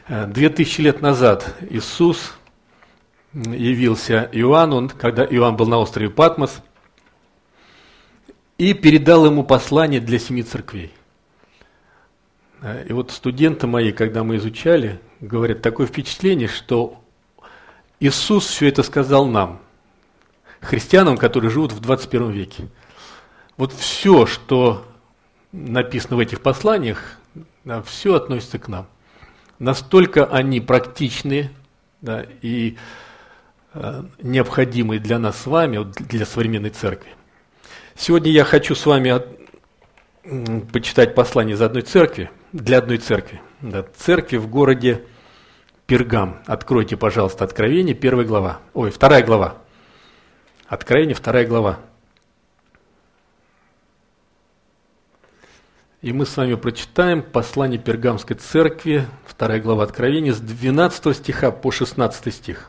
2000 лет назад Иисус явился Иоанну, когда Иоанн был на острове Патмос, и передал ему послание для 7 церквей. И вот студенты мои, когда мы изучали, говорят, такое впечатление, что Иисус все это сказал нам, христианам, которые живут в 21 веке. Вот все, что написано в этих посланиях, да, все относится к нам. Настолько они практичны, да, и необходимые для нас с вами, вот для современной церкви. Сегодня я хочу с вами почитать послание из одной церкви, для одной церкви. Да, церкви в городе Пергам. Откройте, пожалуйста, Откровение, 2 глава. Откровение, 2 глава. И мы с вами прочитаем послание Пергамской церкви, 2 глава Откровения, с 12 стиха по 16 стих.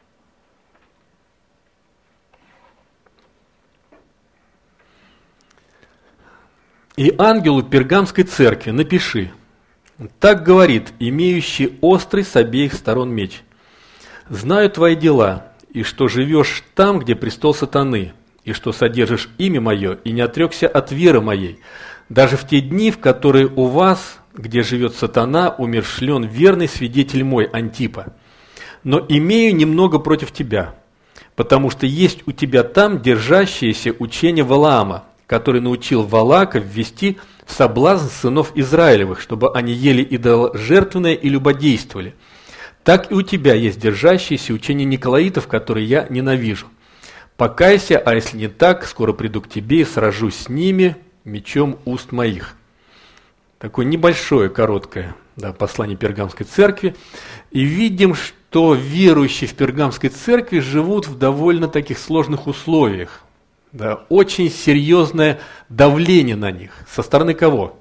«И ангелу Пергамской церкви напиши, так говорит, имеющий острый с обеих сторон меч. Знаю твои дела, и что живешь там, где престол сатаны, и что содержишь имя мое, и не отрекся от веры моей. Даже в те дни, в которые у вас, где живет сатана, умершлен верный свидетель мой, Антипа. Но имею немного против тебя, потому что есть у тебя там держащееся учение Валаама, который научил Валаака ввести в соблазн сынов Израилевых, чтобы они ели идоложертвенное и любодействовали. Так и у тебя есть держащееся учение Николаитов, которые я ненавижу. Покайся, а если не так, скоро приду к тебе и сражусь с ними мечом уст моих». Такое небольшое, короткое, да, послание Пергамской церкви. И видим, что верующие в Пергамской церкви живут в довольно таких сложных условиях. Да, очень серьезное давление на них. Со стороны кого?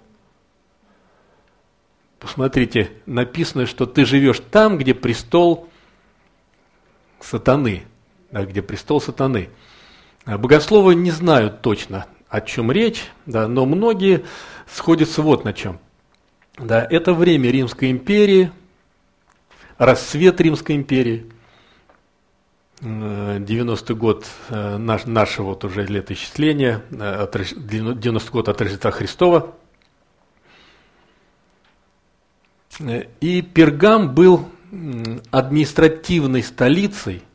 Посмотрите, написано, что ты живешь там, где престол сатаны. Да, где престол сатаны. Богословы не знают точно, о чем речь, да, но многие сходятся вот на чем. Да, это время Римской империи, расцвет Римской империи, 90-й год нашего вот уже летоисчисления, 90-й год от Рождества Христова. И Пергам был административной столицей,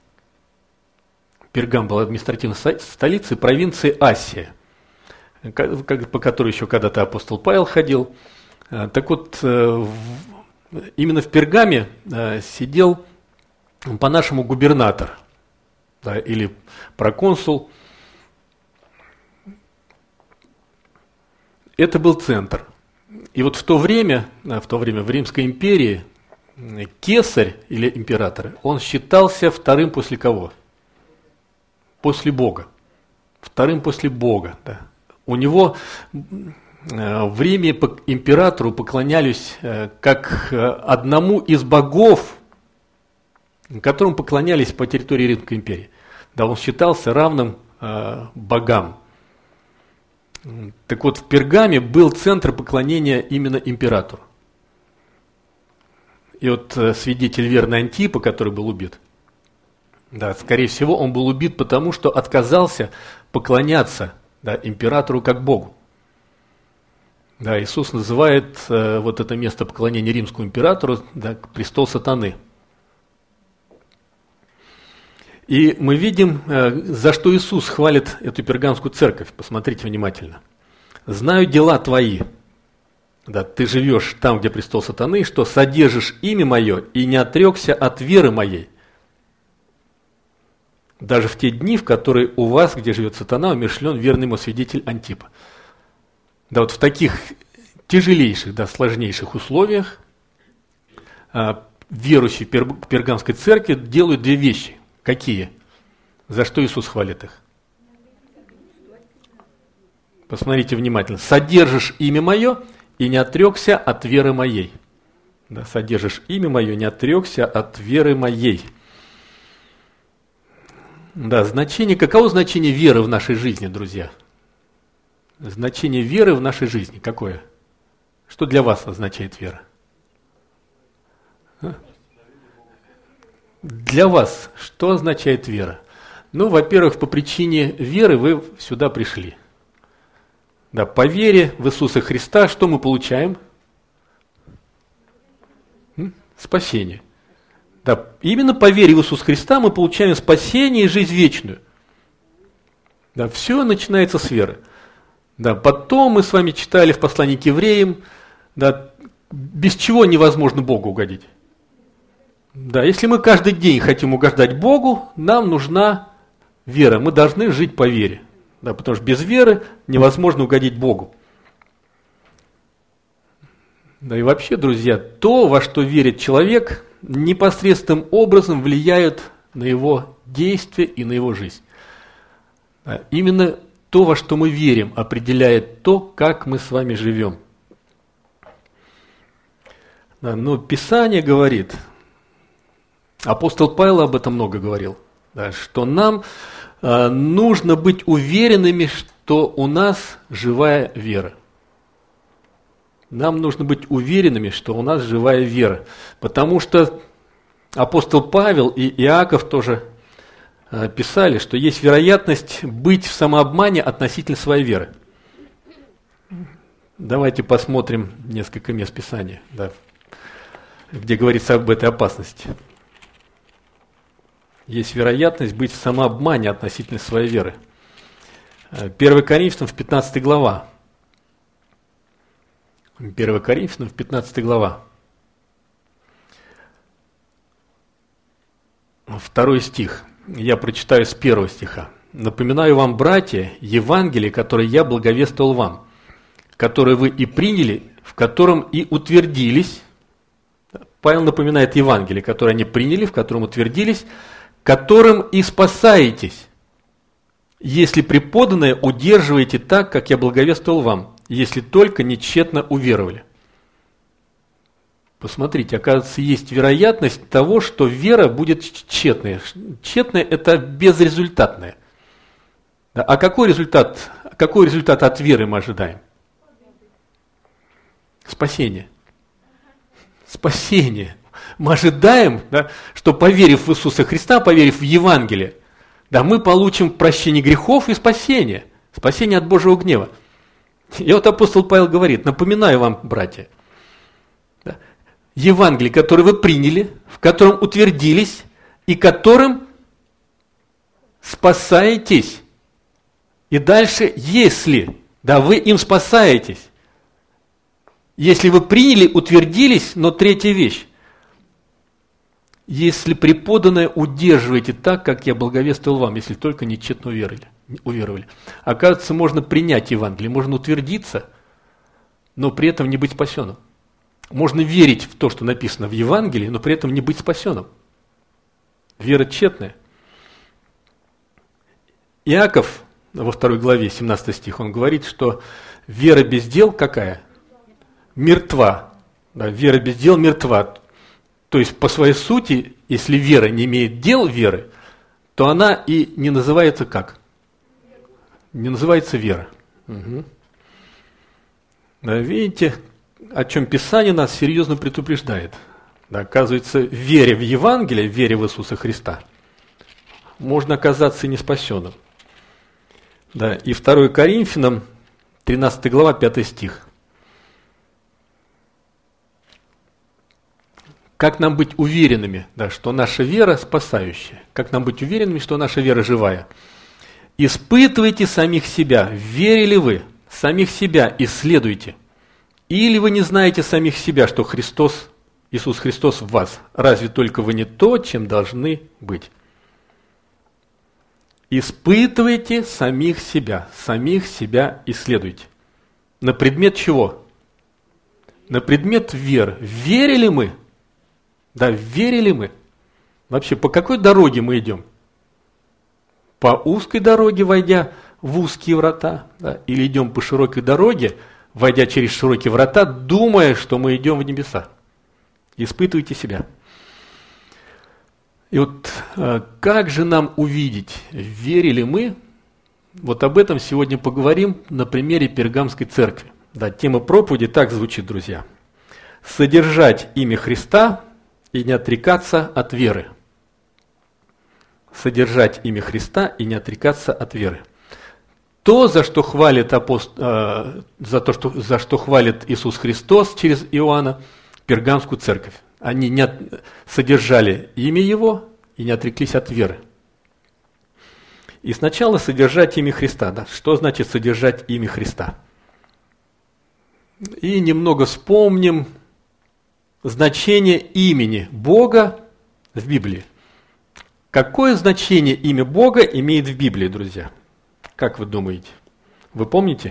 провинции Асия, по которой еще когда-то апостол Павел ходил. Так вот, именно в Пергаме сидел по-нашему губернатор, да, или проконсул. Это был центр. И вот в то время в Римской империи кесарь или император, он считался вторым после кого? После Бога. Вторым после Бога. Да. У него в Риме императору поклонялись как одному из богов, которым поклонялись по территории Римской империи. Да, он считался равным богам. Так вот, в Пергаме был центр поклонения именно императору. И вот свидетель верный Антипа, который был убит, да, скорее всего, он был убит потому, что отказался поклоняться, да, императору как Богу. Да, Иисус называет вот это место поклонения римскому императору, да, престол сатаны. И мы видим, за что Иисус хвалит эту пергамскую церковь. Посмотрите внимательно. «Знаю дела твои». Да, ты живешь там, где престол сатаны, что содержишь имя мое и не отрекся от веры моей. Даже в те дни, в которые у вас, где живет сатана, умершлен верный ему свидетель Антипа. Да, вот в таких тяжелейших, да, сложнейших условиях верующие в Пергамской церкви делают две вещи. Какие? За что Иисус хвалит их? Посмотрите внимательно. «Содержишь имя мое и не отрекся от веры моей». Да, «содержишь имя мое, не отрекся от веры моей». Да, каково значение веры в нашей жизни, друзья? Значение веры в нашей жизни какое? Что для вас означает вера? Для вас что означает вера? Ну, во-первых, по причине веры вы сюда пришли. Да, по вере в Иисуса Христа что мы получаем? Спасение. Да, именно по вере в Иисуса Христа мы получаем спасение и жизнь вечную. Да, все начинается с веры. Да, потом мы с вами читали в послании к евреям, да, без чего невозможно Богу угодить. Да, если мы каждый день хотим угождать Богу, нам нужна вера. Мы должны жить по вере. Да, потому что без веры невозможно угодить Богу. Да и вообще, друзья, то, во что верит человек, непосредственным образом влияет на его действия и на его жизнь. Да, именно то, во что мы верим, определяет то, как мы с вами живем. Да, но Писание говорит, апостол Павел об этом много говорил, да, что нам нужно быть уверенными, что у нас живая вера. Нам нужно быть уверенными, что у нас живая вера. Потому что апостол Павел и Иаков тоже писали, что есть вероятность быть в самообмане относительно своей веры. Давайте посмотрим несколько мест Писания, да, где говорится об этой опасности. Есть вероятность быть в самообмане относительно своей веры. 1 Коринфянам в 15 глава. 1 Коринфянам в 15 глава. 2 стих. Я прочитаю с 1 стиха. «Напоминаю вам, братья, Евангелие, которое я благовествовал вам, которое вы и приняли, в котором и утвердились». Павел напоминает Евангелие, которое они приняли, в котором утвердились, которым и спасаетесь, если преподанное удерживаете так, как я благовествовал вам, если только не тщетно уверовали. Посмотрите, оказывается, есть вероятность того, что вера будет тщетная. Тщетная – это безрезультатная. А какой результат от веры мы ожидаем? Спасение. Спасение. Мы ожидаем, да, что поверив в Иисуса Христа, поверив в Евангелие, да, мы получим прощение грехов и спасение. Спасение от Божьего гнева. И вот апостол Павел говорит, напоминаю вам, братья, да, Евангелие, которое вы приняли, в котором утвердились и которым спасаетесь. И дальше, если, да, вы им спасаетесь. Если вы приняли, утвердились, но третья вещь. Если преподанное удерживаете так, как я благовествовал вам, если только не тщетно уверовали. Оказывается, можно принять Евангелие, можно утвердиться, но при этом не быть спасенным. Можно верить в то, что написано в Евангелии, но при этом не быть спасенным. Вера тщетная. Иаков во 2 главе, 17 стих, он говорит, что вера без дел какая? Мертва. Да, вера без дел мертва. То есть, по своей сути, если вера не имеет дел веры, то она и не называется как? Не называется вера. Угу. Да, видите, о чем Писание нас серьезно предупреждает. Да, оказывается, вере в Евангелие, вере в Иисуса Христа, можно оказаться и не спасенным. Да, и 2 Коринфянам, 13 глава, 5 стих. Как нам быть уверенными, да, что наша вера спасающая? Как нам быть уверенными, что наша вера живая? Испытывайте самих себя, верили вы, самих себя исследуйте. Или вы не знаете самих себя, что Христос, Иисус Христос в вас? Разве только вы не то, чем должны быть? Испытывайте самих себя исследуйте. На предмет чего? На предмет веры. Верили мы? Да, верили мы? Вообще, по какой дороге мы идем? По узкой дороге, войдя в узкие врата? Да? Или идем по широкой дороге, войдя через широкие врата, думая, что мы идем в небеса? Испытывайте себя. И вот как же нам увидеть, верили мы? Вот об этом сегодня поговорим на примере Пергамской церкви. Да, тема проповеди так звучит, друзья. Содержать имя Христа и не отрекаться от веры. Содержать имя Христа и не отрекаться от веры. То, за что хвалит за что хвалит Иисус Христос через Иоанна Пергамскую церковь. Они не содержали имя Его и не отреклись от веры. И сначала содержать имя Христа. Да? Что значит содержать имя Христа? И немного вспомним значение имени Бога в Библии. Какое значение имя Бога имеет в Библии, друзья? Как вы думаете? Вы помните?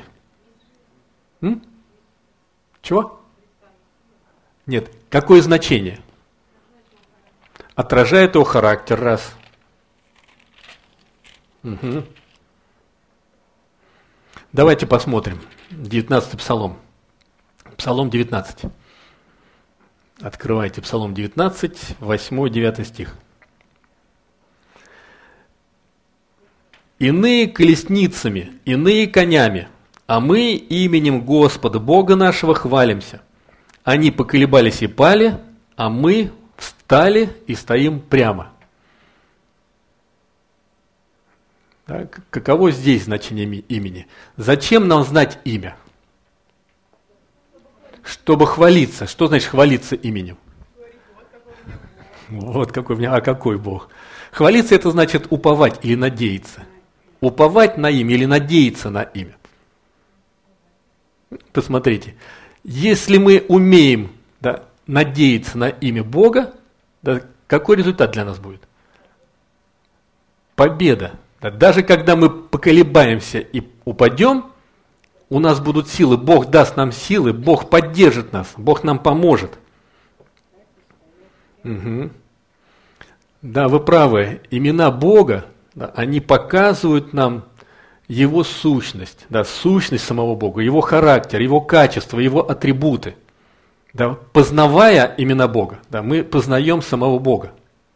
Чего? Нет. Какое значение? Отражает его характер, раз. Угу. Давайте посмотрим. 19-й Псалом. Псалом 19. Открывайте Псалом 19, 8-9 стих. «Иные колесницами, иные конями, а мы именем Господа Бога нашего хвалимся. Они поколебались и пали, а мы встали и стоим прямо». Так, каково здесь значение имени? Зачем нам знать имя? Чтобы хвалиться. Что значит хвалиться именем? Вот какой у меня, а какой Бог? Хвалиться это значит уповать или надеяться. Уповать на имя или надеяться на имя. Посмотрите, если мы умеем надеяться на имя Бога, какой результат для нас будет? Победа. Даже когда мы поколебаемся и упадем, у нас будут силы, Бог даст нам силы, Бог поддержит нас, Бог нам поможет. Угу. Да, вы правы, имена Бога, они показывают нам Его сущность, сущность самого Бога, Его характер, Его качества, Его атрибуты. Познавая имена Бога, мы познаем самого Бога.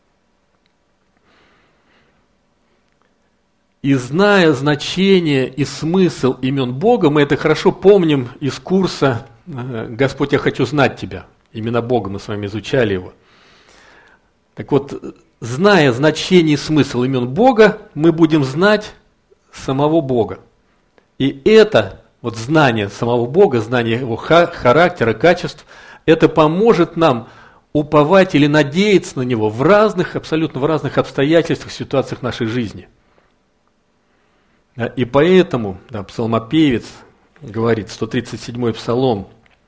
И зная значение и смысл имен Бога, мы это хорошо помним из курса «Господь, я хочу знать Тебя». Имена Бога, мы с вами изучали его. Так вот, зная значение и смысл имен Бога, мы будем знать самого Бога. И это, вот знание самого Бога, знание Его характера, качеств, это поможет нам уповать или надеяться на Него в разных, абсолютно в разных обстоятельствах, ситуациях нашей жизни. И поэтому псалмопевец говорит, 137-й псалом,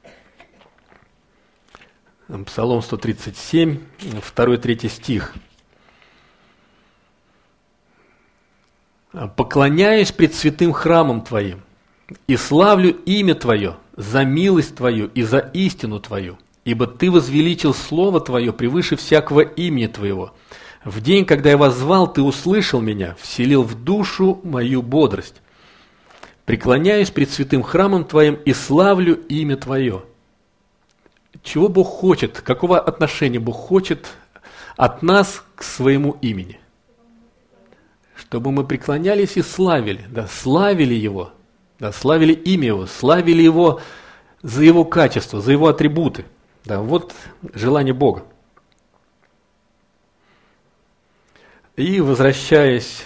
Псалом 137, 2-3 стих. «Поклоняюсь пред святым храмом Твоим, и славлю имя Твое за милость Твою и за истину Твою, ибо Ты возвеличил Слово Твое превыше всякого имени Твоего. В день, когда я воззвал, Ты услышал меня, вселил в душу мою бодрость. Преклоняюсь пред святым храмом Твоим и славлю имя Твое». Чего Бог хочет? Какого отношения Бог хочет от нас к своему имени? Чтобы мы преклонялись и славили, славили Его, славили имя Его, славили Его за Его качество, за Его атрибуты. Вот желание Бога. И возвращаясь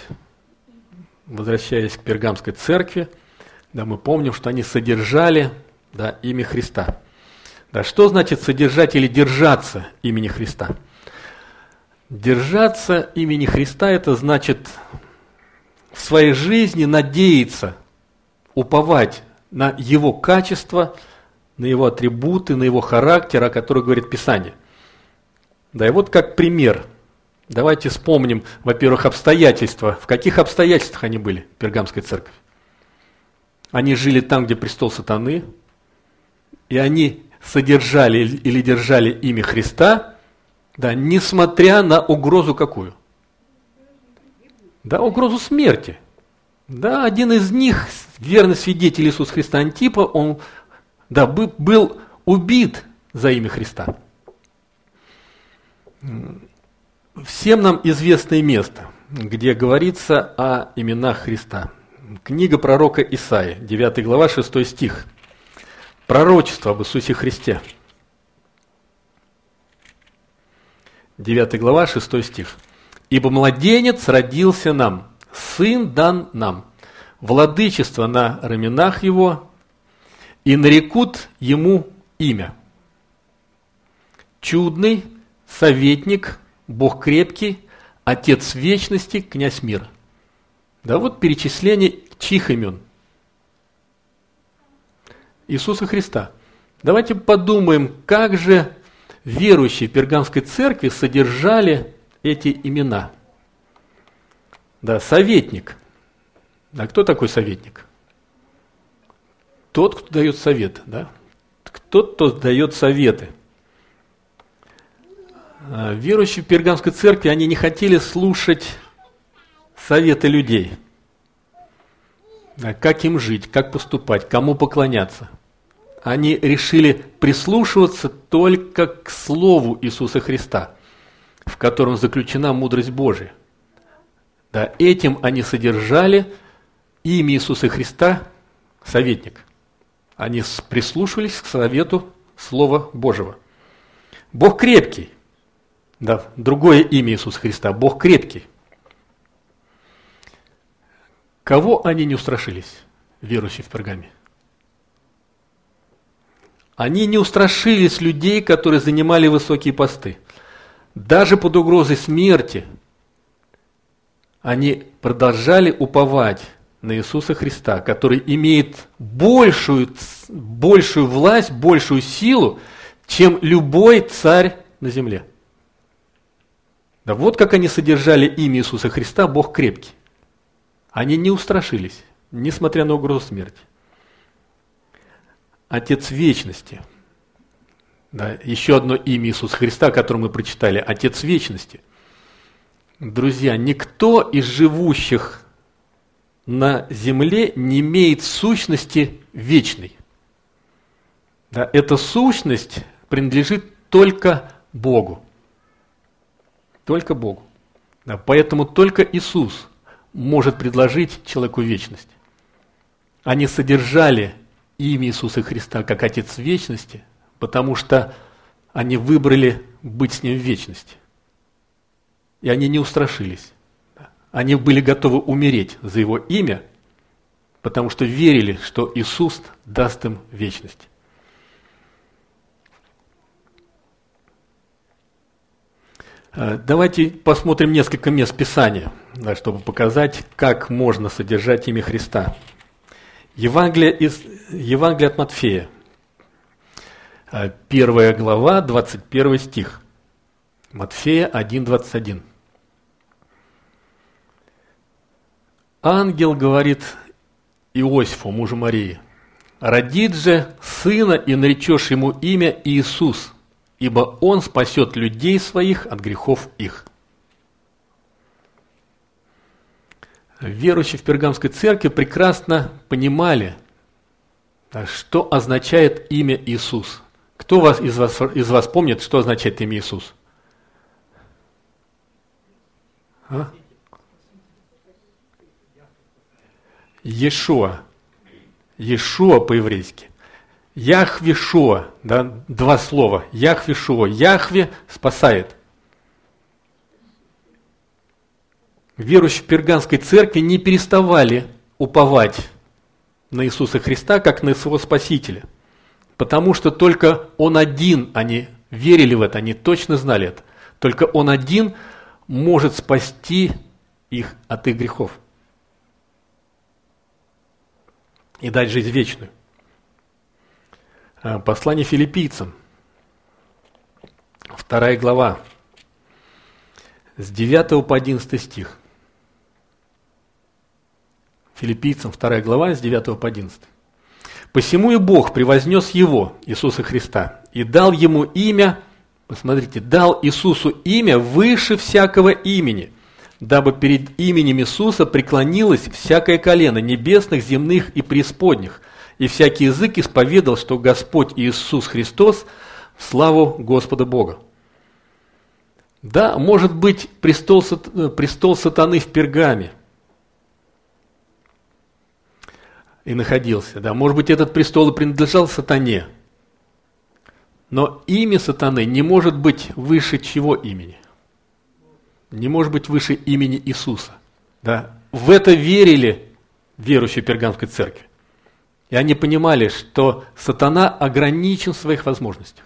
к Пергамской церкви, мы помним, что они содержали имя Христа. Что значит содержать или держаться имени Христа? Держаться имени Христа – это значит в своей жизни надеяться, уповать на Его качество, на Его атрибуты, на Его характер, о котором говорит Писание. И вот как пример. Давайте вспомним, во-первых, обстоятельства. В каких обстоятельствах они были, Пергамская церковь? Они жили там, где престол сатаны, и они содержали или держали имя Христа, несмотря на угрозу какую? Угрозу смерти. Один из них, верный свидетель Иисуса Христа Антипа, он был убит за имя Христа. Всем нам известное место, где говорится о именах Христа. Книга пророка Исаии, 9 глава, 6 стих. Пророчество об Иисусе Христе. 9 глава, 6 стих. «Ибо младенец родился нам, сын дан нам, владычество на раменах его, и нарекут ему имя. Чудный, советник, Бог крепкий, Отец вечности, князь мира». Да, вот перечисление чьих имен? Иисуса Христа. Давайте подумаем, как же верующие в Пергамской церкви содержали эти имена. Да, советник. А кто такой советник? Тот, кто дает советы. Да? Тот, кто дает советы. Верующие в Пергамской церкви, они не хотели слушать советы людей. Да, как им жить, как поступать, кому поклоняться. Они решили прислушиваться только к Слову Иисуса Христа, в котором заключена мудрость Божия. Да, этим они содержали имя Иисуса Христа, советник. Они прислушивались к совету Слова Божьего. Бог крепкий. Да, другое имя Иисуса Христа, Бог крепкий. Кого они не устрашились, верующие в Пергаме? Они не устрашились людей, которые занимали высокие посты. Даже под угрозой смерти они продолжали уповать на Иисуса Христа, который имеет большую власть, большую силу, чем любой царь на земле. Да, вот как они содержали имя Иисуса Христа, Бог крепкий. Они не устрашились, несмотря на угрозу смерти. Отец вечности. Да, еще одно имя Иисуса Христа, которое мы прочитали. Отец вечности. Друзья, никто из живущих на земле не имеет сущности вечной. Да, эта сущность принадлежит только Богу. Только Богу. Да, поэтому только Иисус может предложить человеку вечность. Они содержали имя Иисуса Христа как Отец вечности, потому что они выбрали быть с Ним в вечности. И они не устрашились. Они были готовы умереть за Его имя, потому что верили, что Иисус даст им вечность. Давайте посмотрим несколько мест Писания, да, чтобы показать, как можно содержать имя Христа. Евангелие от Матфея, 1 глава, 21 стих. Матфея 1:21. Ангел говорит Иосифу, мужу Марии: «Родит же сына, и наречешь ему имя Иисус, ибо он спасет людей своих от грехов их». Верующие в Пергамской церкви прекрасно понимали, что означает имя Иисус. Кто из вас помнит, что означает имя Иисус? А? Иешуа. Иешуа по-еврейски. Яхве-Шуа, да, два слова. Яхве-Шуа. Яхве спасает. Верующие в Пергамской церкви не переставали уповать на Иисуса Христа, как на своего Спасителя. Потому что только Он один, они верили в это, они точно знали это. Только Он один может спасти их от их грехов и дать жизнь вечную. Послание филиппийцам, 2 глава, с 9 по 11 стих. Филиппийцам 2 глава, с 9 по 11. «Посему и Бог превознес Его, Иисуса Христа, и дал Ему имя», посмотрите, дал Иисусу имя выше всякого имени, дабы перед именем Иисуса преклонилось всякое колено небесных, земных и преисподних, и всякий язык исповедал, что Господь Иисус Христос в славу Господа Бога». Да, может быть, престол сатаны в Пергаме и находился. Да, может быть, этот престол и принадлежал сатане. Но имя сатаны не может быть выше чьего имени? не может быть выше имени Иисуса. Да? В это верили верующие Пергамской церкви. И они понимали, что сатана ограничен в своих возможностях.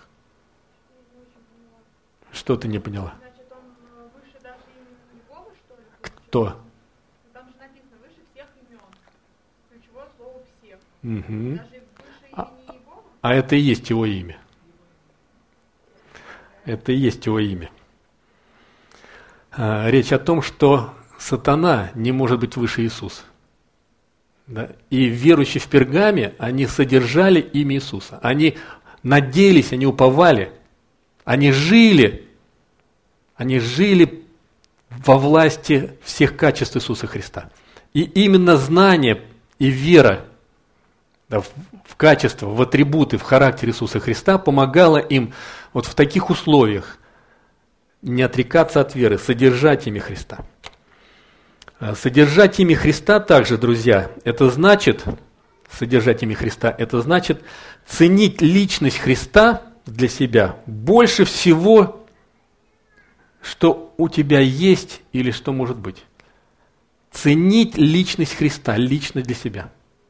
Что ты не поняла? Значит, он выше даже имени Бога, что ли? Кто? Там же написано выше всех имен. Ключевое слово всех. Угу. Даже выше имени Бога. А это и есть его имя. Это и есть его имя. Речь о том, что сатана не может быть выше Иисуса. Да? И верующие в Пергаме, они содержали имя Иисуса. Они надеялись, они уповали. Они жили во власти всех качеств Иисуса Христа. И именно знание и вера, да, в качество, в атрибуты, в характер Иисуса Христа помогало им вот в таких условиях не отрекаться от веры, содержать имя Христа. Содержать имя Христа также, друзья, это значит, содержать имя Христа, это значит ценить личность Христа для себя больше всего, что у тебя есть или что может быть. Ценить личность Христа лично для себя.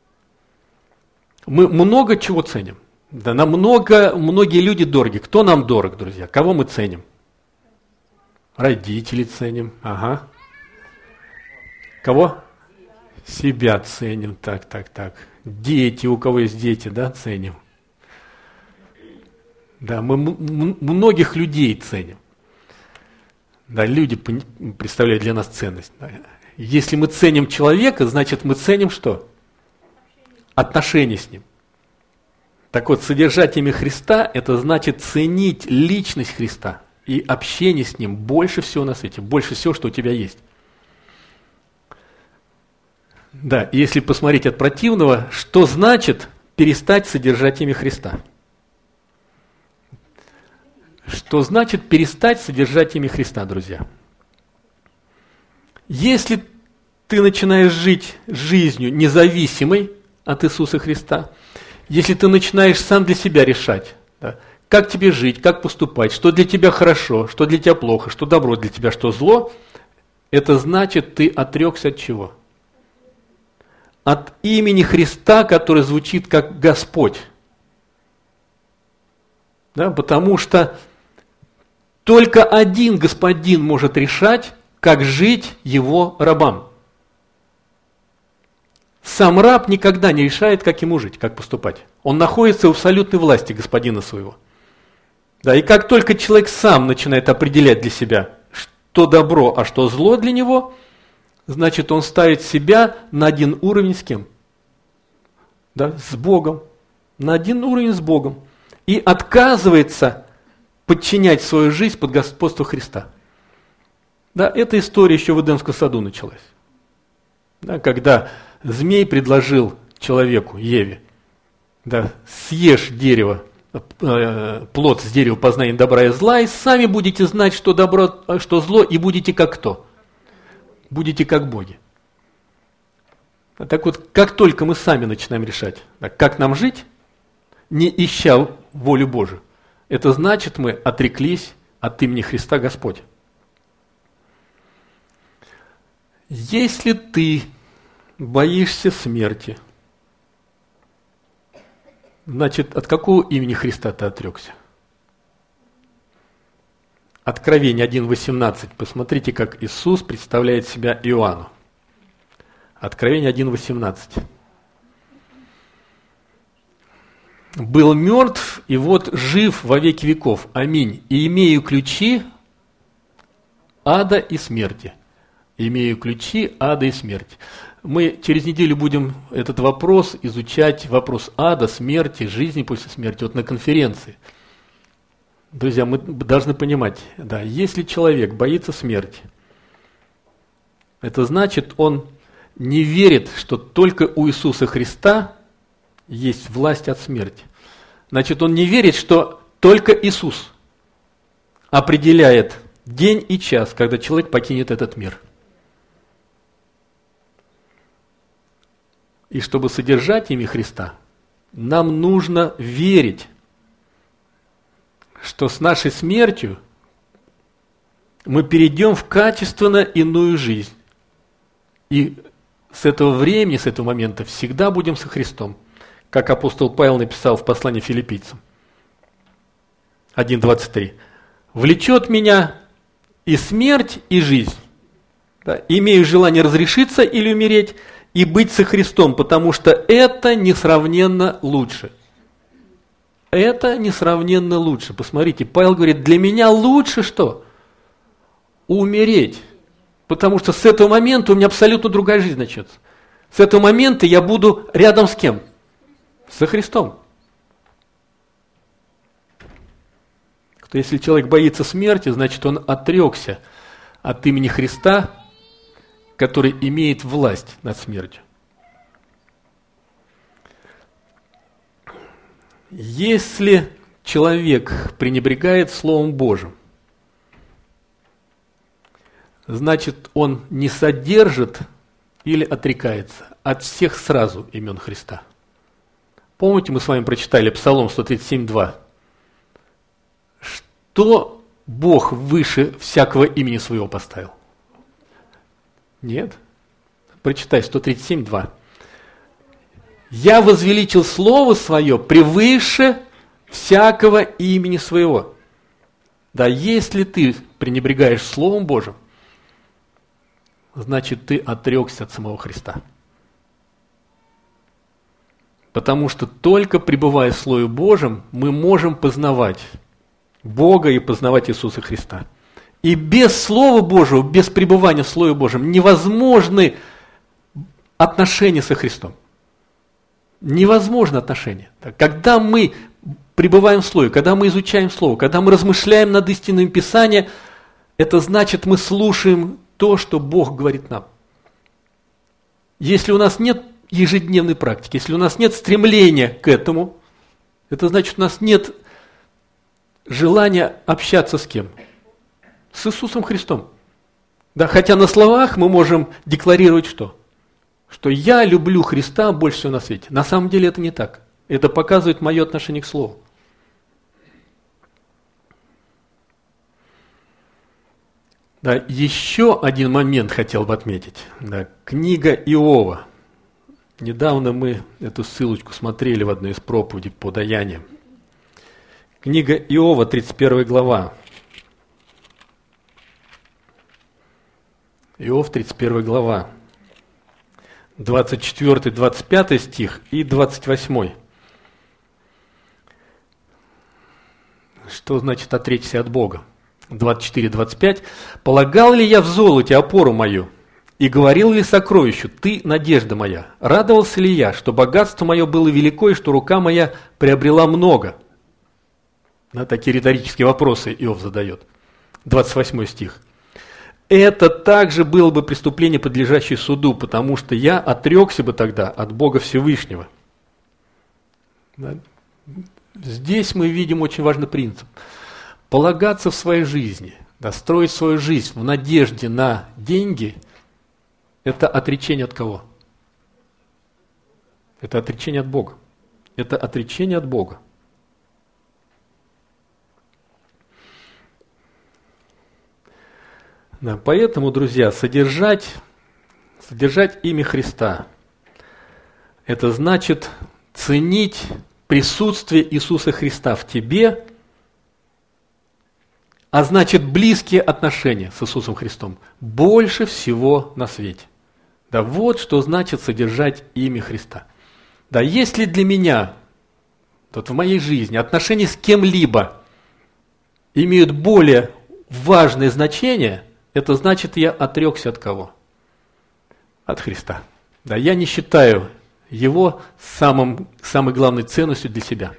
Мы много чего ценим. Да, нам многие люди дороги. Кто нам дорог, друзья? Кого мы ценим? Родителей ценим. Ага. Кого? Себя ценим. Так. Дети, у кого есть дети, да, ценим. Да, мы многих людей ценим. Да, люди представляют для нас ценность. Да. Если мы ценим человека, значит мы ценим что? Отношения с ним. Так вот, содержать имя Христа, это значит ценить личность Христа и общение с Ним больше всего на свете, больше всего, что у тебя есть. Да, и если посмотреть от противного, что значит перестать содержать имя Христа? Что значит перестать содержать имя Христа, друзья? Если ты начинаешь жить жизнью независимой от Иисуса Христа, если ты начинаешь сам для себя решать, да, как тебе жить, как поступать, что для тебя хорошо, что для тебя плохо, что добро для тебя, что зло, это значит, ты отрекся от чего? От имени Христа, который звучит как Господь. Да, потому что только один Господин может решать, как жить его рабам. Сам раб никогда не решает, как ему жить, как поступать. Он находится в абсолютной власти господина своего. Да, и как только человек сам начинает определять для себя, что добро, а что зло для него, значит, он ставит себя на один уровень с кем? Да, с Богом. На один уровень с Богом. И отказывается подчинять свою жизнь под господство Христа. Да, эта история еще в Эдемском саду началась. Да, когда змей предложил человеку, Еве, да, съешь дерево, плод с дерева познания добра и зла, и сами будете знать, что добро, а что зло, и будете как кто? Будете как боги. Так вот, как только мы сами начинаем решать, да, как нам жить, не ища волю Божию, это значит, мы отреклись от имени Христа Господь. Если ты боишься смерти, значит, от какого имени Христа ты отрекся? Откровение 1.18. Посмотрите, как Иисус представляет себя Иоанну. Откровение 1.18. «Был мертв, и вот жив во веки веков. Аминь. И имею ключи ада и смерти». Имею ключи ада и смерти. Мы через неделю будем этот вопрос изучать, вопрос ада, смерти, жизни после смерти, вот на конференции. Друзья, мы должны понимать, да, если человек боится смерти, это значит, он не верит, что только у Иисуса Христа есть власть от смерти. Значит, он не верит, что только Иисус определяет день и час, когда человек покинет этот мир. И чтобы содержать имя Христа, нам нужно верить, что с нашей смертью мы перейдем в качественно иную жизнь. И с этого времени, с этого момента всегда будем со Христом. Как апостол Павел написал в послании филиппийцам 1:23. «Влечет меня и смерть, и жизнь. Да, имею желание разрешиться или умереть, и быть со Христом, потому что это несравненно лучше». Это несравненно лучше. Посмотрите, Павел говорит, для меня лучше что? Умереть. Потому что с этого момента у меня абсолютно другая жизнь начнется. С этого момента я буду рядом с кем? Со Христом. Если человек боится смерти, значит он отрекся от имени Христа, который имеет власть над смертью. Если человек пренебрегает Словом Божьим, значит, он не содержит или отрекается от всех сразу имен Христа. Помните, мы с вами прочитали Псалом 137:2. Что Бог выше всякого имени своего поставил? Нет. Прочитай 137:2. «Я возвеличил Слово Свое превыше всякого имени своего». Да, если ты пренебрегаешь Словом Божьим, значит, ты отрекся от самого Христа. Потому что только пребывая в Слове Божьем, мы можем познавать Бога и познавать Иисуса Христа. И без Слова Божьего, без пребывания в Слове Божьем невозможны отношения со Христом. Невозможно отношения. Когда мы пребываем в Слове, когда мы изучаем Слово, когда мы размышляем над истинным Писанием, это значит, мы слушаем то, что Бог говорит нам. Если у нас нет ежедневной практики, если у нас нет стремления к этому, это значит, у нас нет желания общаться с кем? С Иисусом Христом. Да, хотя на словах мы можем декларировать что? Что я люблю Христа больше всего на свете. На самом деле это не так. Это показывает мое отношение к Слову. Да, еще один момент хотел бы отметить. Да, книга Иова. Недавно мы эту ссылочку смотрели в одной из проповедей по даяниям. Книга Иова, 31 глава. Иов, 31 глава. 24, 25 стих и 28. Что значит отречься от Бога? 24, 25. «Полагал ли я в золоте опору мою, и говорил ли сокровищу, ты надежда моя? Радовался ли я, что богатство мое было велико, и что рука моя приобрела много?» Да, такие риторические вопросы Иов задает. 28 стих. «Это также было бы преступление, подлежащее суду, потому что я отрекся бы тогда от Бога Всевышнего». Да. Здесь мы видим очень важный принцип. Полагаться в своей жизни, да, строить свою жизнь в надежде на деньги – это отречение от кого? Это отречение от Бога. Это отречение от Бога. Да, поэтому, друзья, содержать имя Христа – это значит ценить присутствие Иисуса Христа в тебе, а значит близкие отношения с Иисусом Христом больше всего на свете. Да, вот что значит содержать имя Христа. Да, если для меня, вот в моей жизни, отношения с кем-либо имеют более важное значение, это значит, я отрекся от кого? От Христа. Да, я не считаю Его самой главной ценностью для себя.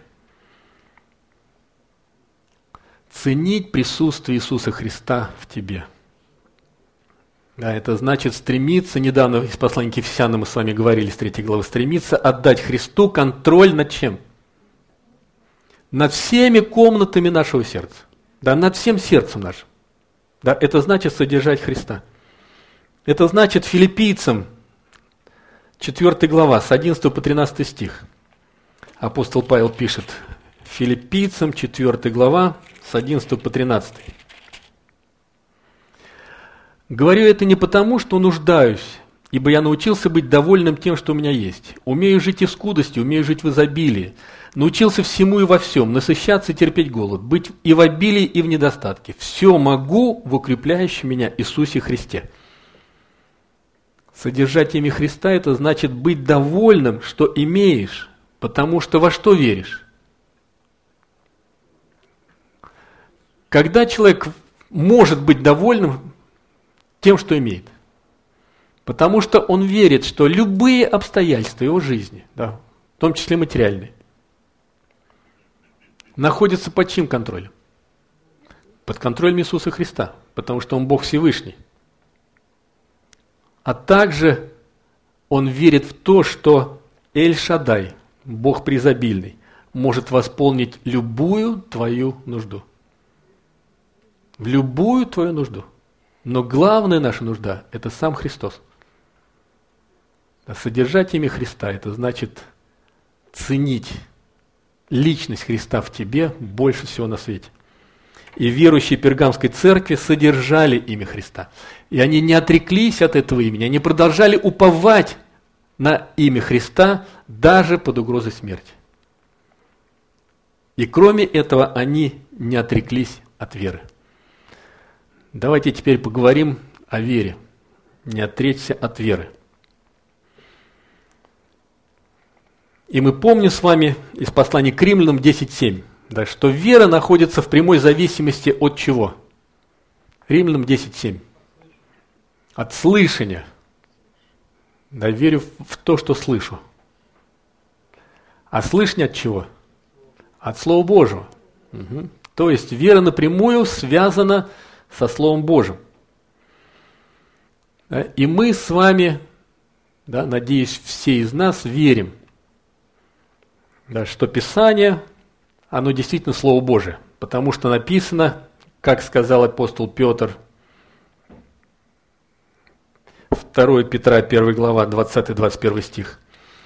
Ценить присутствие Иисуса Христа в тебе. Да, это значит стремиться, недавно из послания к Ефесянам мы с вами говорили с 3 главы, стремиться отдать Христу контроль над чем? Над всеми комнатами нашего сердца. Да, над всем сердцем нашим. Да, это значит содержать Христа. Это значит филиппийцам 4 глава, с 11 по 13 стих. Апостол Павел пишет, филиппийцам 4 глава, с 11 по 13. Говорю это не потому, что нуждаюсь, ибо я научился быть довольным тем, что у меня есть. Умею жить и в скудости, умею жить в изобилии. Научился всему и во всем, насыщаться и терпеть голод, быть и в обилии, и в недостатке. Все могу в укрепляющем меня Иисусе Христе. Содержать имя Христа – это значит быть довольным, что имеешь, потому что во что веришь? Когда человек может быть довольным тем, что имеет? Потому что он верит, что любые обстоятельства его жизни, да, в том числе материальные, находятся под чьим контролем? Под контролем Иисуса Христа, потому что Он Бог Всевышний. А также он верит в то, что Эль-Шаддай, Бог преизобильный, может восполнить любую твою нужду. В любую твою нужду. Но главная наша нужда – это сам Христос. А содержать имя Христа – это значит ценить личность Христа в тебе больше всего на свете. И верующие Пергамской церкви содержали имя Христа. И они не отреклись от этого имени, они продолжали уповать на имя Христа даже под угрозой смерти. И кроме этого они не отреклись от веры. Давайте теперь поговорим о вере. Не отречься от веры. И мы помним с вами из послания к Римлянам 10:7, да, что вера находится в прямой зависимости от чего? Римлянам 10:7. От слышания. Да, верю в то, что слышу. А слышание от чего? От Слова Божьего. Угу. То есть вера напрямую связана со Словом Божьим. Да, и мы с вами, да, надеюсь, все из нас верим, да, что Писание, оно действительно Слово Божие, потому что написано, как сказал апостол Петр, 2 Петра, 1 глава, 20-21 стих.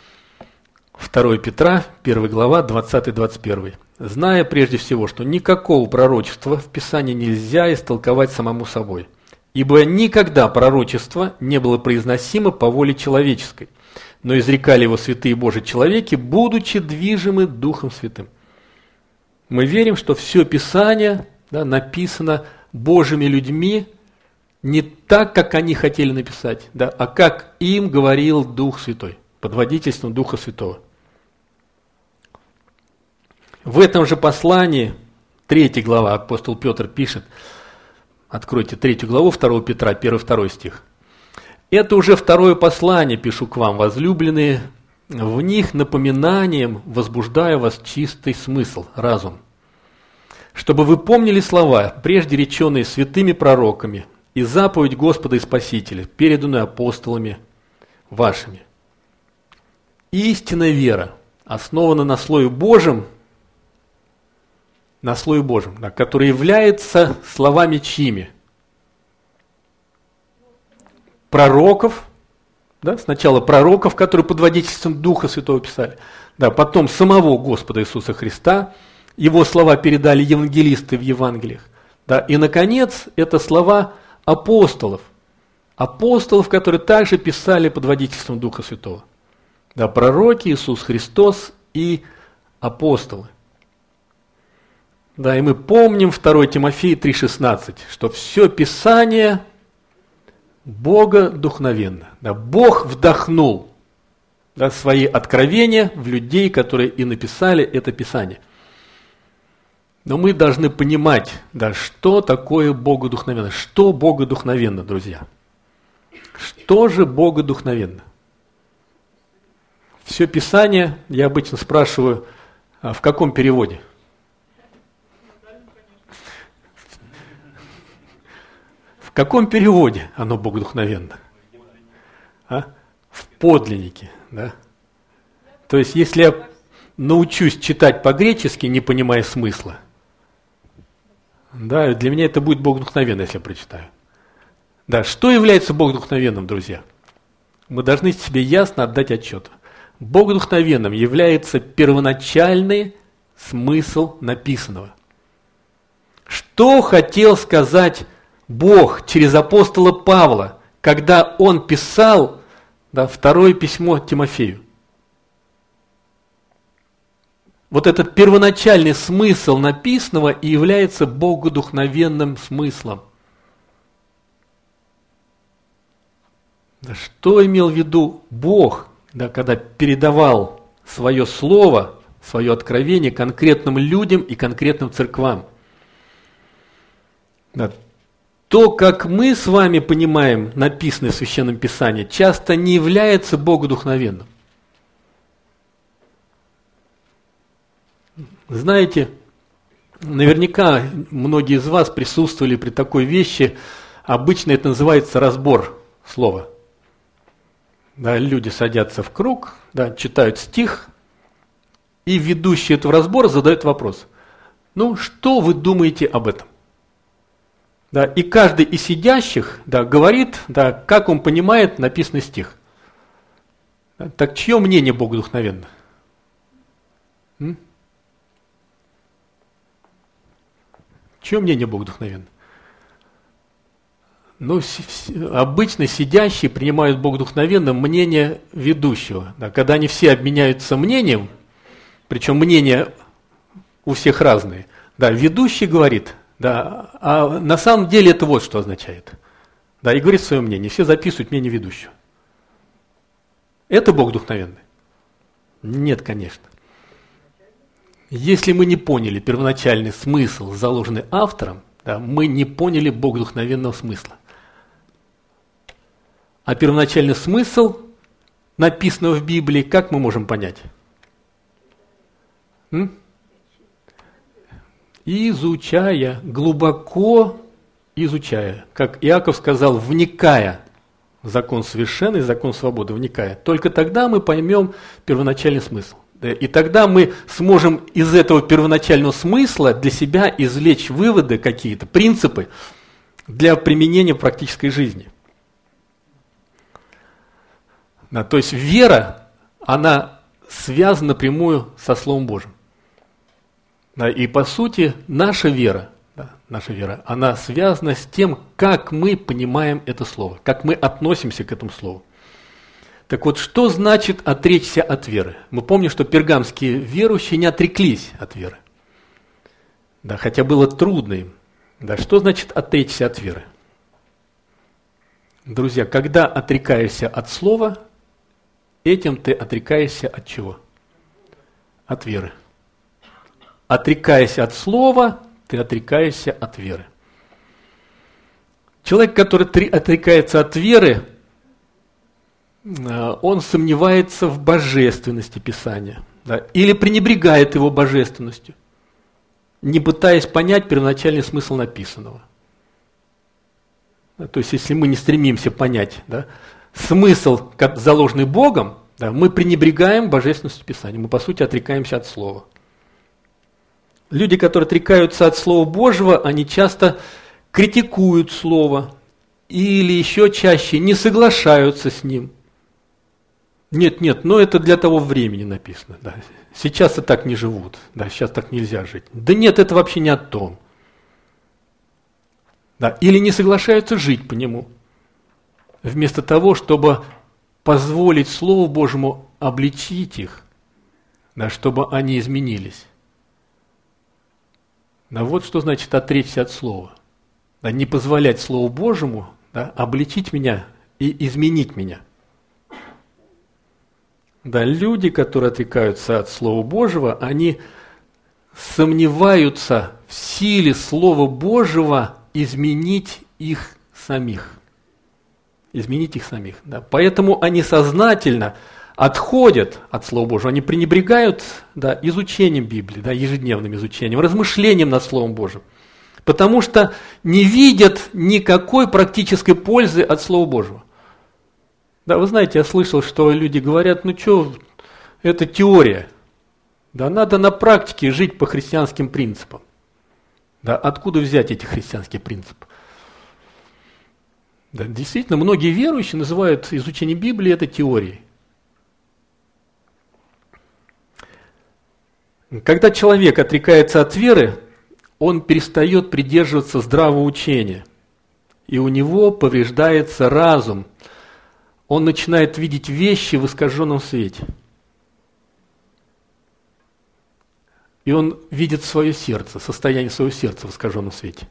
2 Петра, 1 глава, 20-21. «Зная прежде всего, что никакого пророчества в Писании нельзя истолковать самому собой, ибо никогда пророчество не было произносимо по воле человеческой, но изрекали его святые Божьи человеки, будучи движимы Духом Святым». Мы верим, что все Писание, да, написано Божьими людьми, не так, как они хотели написать, да, а как им говорил Дух Святой, под водительством Духа Святого. В этом же послании, 3 глава, апостол Петр пишет, откройте 3 главу 2 Петра, 1-2 стих. «Это уже второе послание пишу к вам, возлюбленные, в них напоминанием возбуждаю вас чистый смысл, разум, чтобы вы помнили слова, прежде реченные святыми пророками, и заповедь Господа и Спасителя, переданную апостолами вашими. Истинная вера основана на Слове Божьем, да, который является словами чьими? Пророков, да, сначала пророков, которые под водительством Духа Святого писали, да, потом самого Господа Иисуса Христа, его слова передали евангелисты в Евангелиях, да, и, наконец, это слова апостолов, которые также писали под водительством Духа Святого, да, пророки, Иисус Христос и апостолы. Да, и мы помним 2 Тимофея 3,16, что все Писание богодухновенно. Да, Бог вдохнул, да, свои откровения в людей, которые и написали это Писание. Но мы должны понимать, да, что такое богодухновенно. Что богодухновенно, друзья? Что же богодухновенно? Все Писание, я обычно спрашиваю, в каком переводе? В каком переводе оно богодухновенно? В подлиннике, да? То есть, если я научусь читать по-гречески, не понимая смысла, да, для меня это будет богодухновенно, если я прочитаю. Да, что является богодухновенным, друзья? Мы должны себе ясно отдать отчет. Богодухновенным является первоначальный смысл написанного. Что хотел сказать Бог через апостола Павла, когда он писал, да, второе письмо Тимофею. Вот этот первоначальный смысл написанного и является богодухновенным смыслом. Да, что имел в виду Бог, да, когда передавал свое слово, свое откровение конкретным людям и конкретным церквам? Да, то, как мы с вами понимаем написанное в Священном Писании, часто не является богодухновенным. Знаете, наверняка многие из вас присутствовали при такой вещи, обычно это называется разбор слова. Да, люди садятся в круг, да, читают стих, и ведущий этого разбора задает вопрос. Ну, что вы думаете об этом? Да, и каждый из сидящих, да, говорит, да, как он понимает написанный стих. Да, так чье мнение богодухновенно? Чье мнение богодухновенно? Ну, обычно сидящие принимают богодухновенным мнение ведущего. Да, когда они все обменяются мнением, причем мнения у всех разные, да, ведущий говорит, да, а на самом деле это вот что означает. Да, и говорит свое мнение, все записывают мнение ведущего. Это богодухновенное? Нет, конечно. Если мы не поняли первоначальный смысл, заложенный автором, да, мы не поняли богодухновенного смысла. А первоначальный смысл написанного в Библии, как мы можем понять? Изучая, глубоко изучая. Как Иаков сказал, вникая в закон совершенный, закон свободы, вникая. Только тогда мы поймем первоначальный смысл. И тогда мы сможем из этого первоначального смысла для себя извлечь выводы какие-то, принципы для применения в практической жизни. Да, то есть вера, она связана напрямую со Словом Божьим. Да, и по сути наша вера, она связана с тем, как мы понимаем это слово, как мы относимся к этому слову. Так вот, что значит отречься от веры? Мы помним, что пергамские верующие не отреклись от веры. Да, хотя было трудно им. Да, что значит отречься от веры? Друзья, когда отрекаешься от слова, этим ты отрекаешься от чего? От веры. Отрекаясь от слова, ты отрекаешься от веры. Человек, который отрекается от веры, он сомневается в божественности Писания, да, или пренебрегает его божественностью, не пытаясь понять первоначальный смысл написанного. Да, то есть, если мы не стремимся понять, да, смысл, заложенный Богом, да, мы пренебрегаем божественностью Писания, мы, по сути, отрекаемся от Слова. Люди, которые отрекаются от Слова Божьего, они часто критикуют Слово или еще чаще не соглашаются с ним. Нет, но это для того времени написано. Да. Сейчас и так не живут, да, сейчас так нельзя жить. Да нет, это вообще не о том. Да. Или не соглашаются жить по нему, вместо того, чтобы позволить Слову Божьему обличить их, да, чтобы они изменились. Да, вот что значит отречься от Слова. Да, не позволять Слову Божьему, да, обличить меня и изменить меня. Да, люди, которые отрекаются от Слова Божьего, они сомневаются в силе Слова Божьего изменить их самих. Изменить их самих. Да. Поэтому они сознательно отходят от Слова Божьего, они пренебрегают, да, изучением Библии, да, ежедневным изучением, размышлением над Словом Божьим, потому что не видят никакой практической пользы от Слова Божьего. Да, вы знаете, я слышал, что люди говорят, ну что, это теория. Да, надо на практике жить по христианским принципам. Да, откуда взять эти христианские принципы? Да, действительно, многие верующие называют изучение Библии это теорией. Когда человек отрекается от веры, он перестает придерживаться здравого учения. и у него повреждается разум. Он начинает видеть вещи в искаженном свете. И он видит свое сердце, состояние своего сердца в искаженном свете.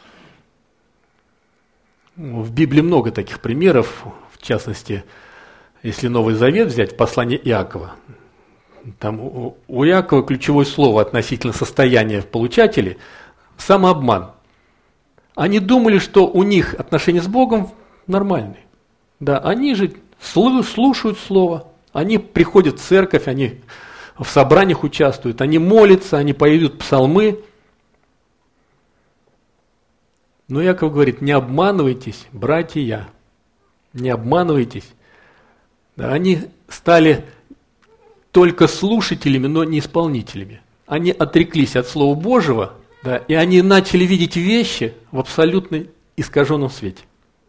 В Библии много таких примеров, в частности, если Новый Завет взять, послание Иакова. Там у Иакова ключевое слово относительно состояния получателей – самообман. Они думали, что у них отношения с Богом нормальные. Да, они же слушают Слово, они приходят в церковь, они в собраниях участвуют, они молятся, они поют псалмы. Но Иаков говорит, не обманывайтесь, братья, не обманывайтесь. Да, они стали только слушателями, но не исполнителями. Они отреклись от Слова Божьего, да, и они начали видеть вещи в абсолютно искаженном свете.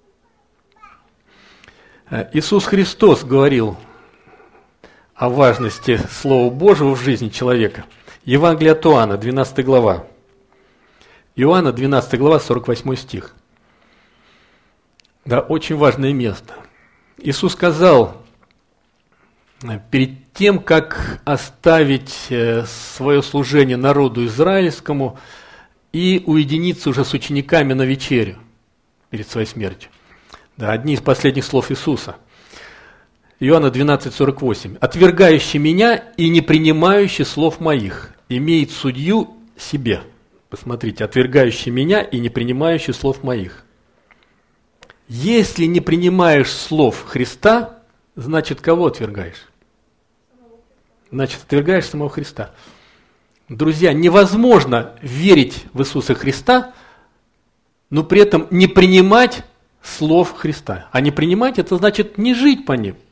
Иисус Христос говорил о важности Слова Божьего в жизни человека. Евангелие от Иоанна, 12 глава. Иоанна, 12 глава, 48 стих. Да, очень важное место. Иисус сказал, перед тем, как оставить свое служение народу израильскому и уединиться уже с учениками на вечерю перед своей смертью. Да, одни из последних слов Иисуса. Иоанна 12:48. «Отвергающий меня и не принимающий слов моих имеет судью себе». Посмотрите, «отвергающий меня и не принимающий слов моих». Если не принимаешь слов Христа, значит, кого отвергаешь? Значит, отвергаешь самого Христа. Друзья, невозможно верить в Иисуса Христа, но при этом не принимать слов Христа. А не принимать – это значит не жить по ним,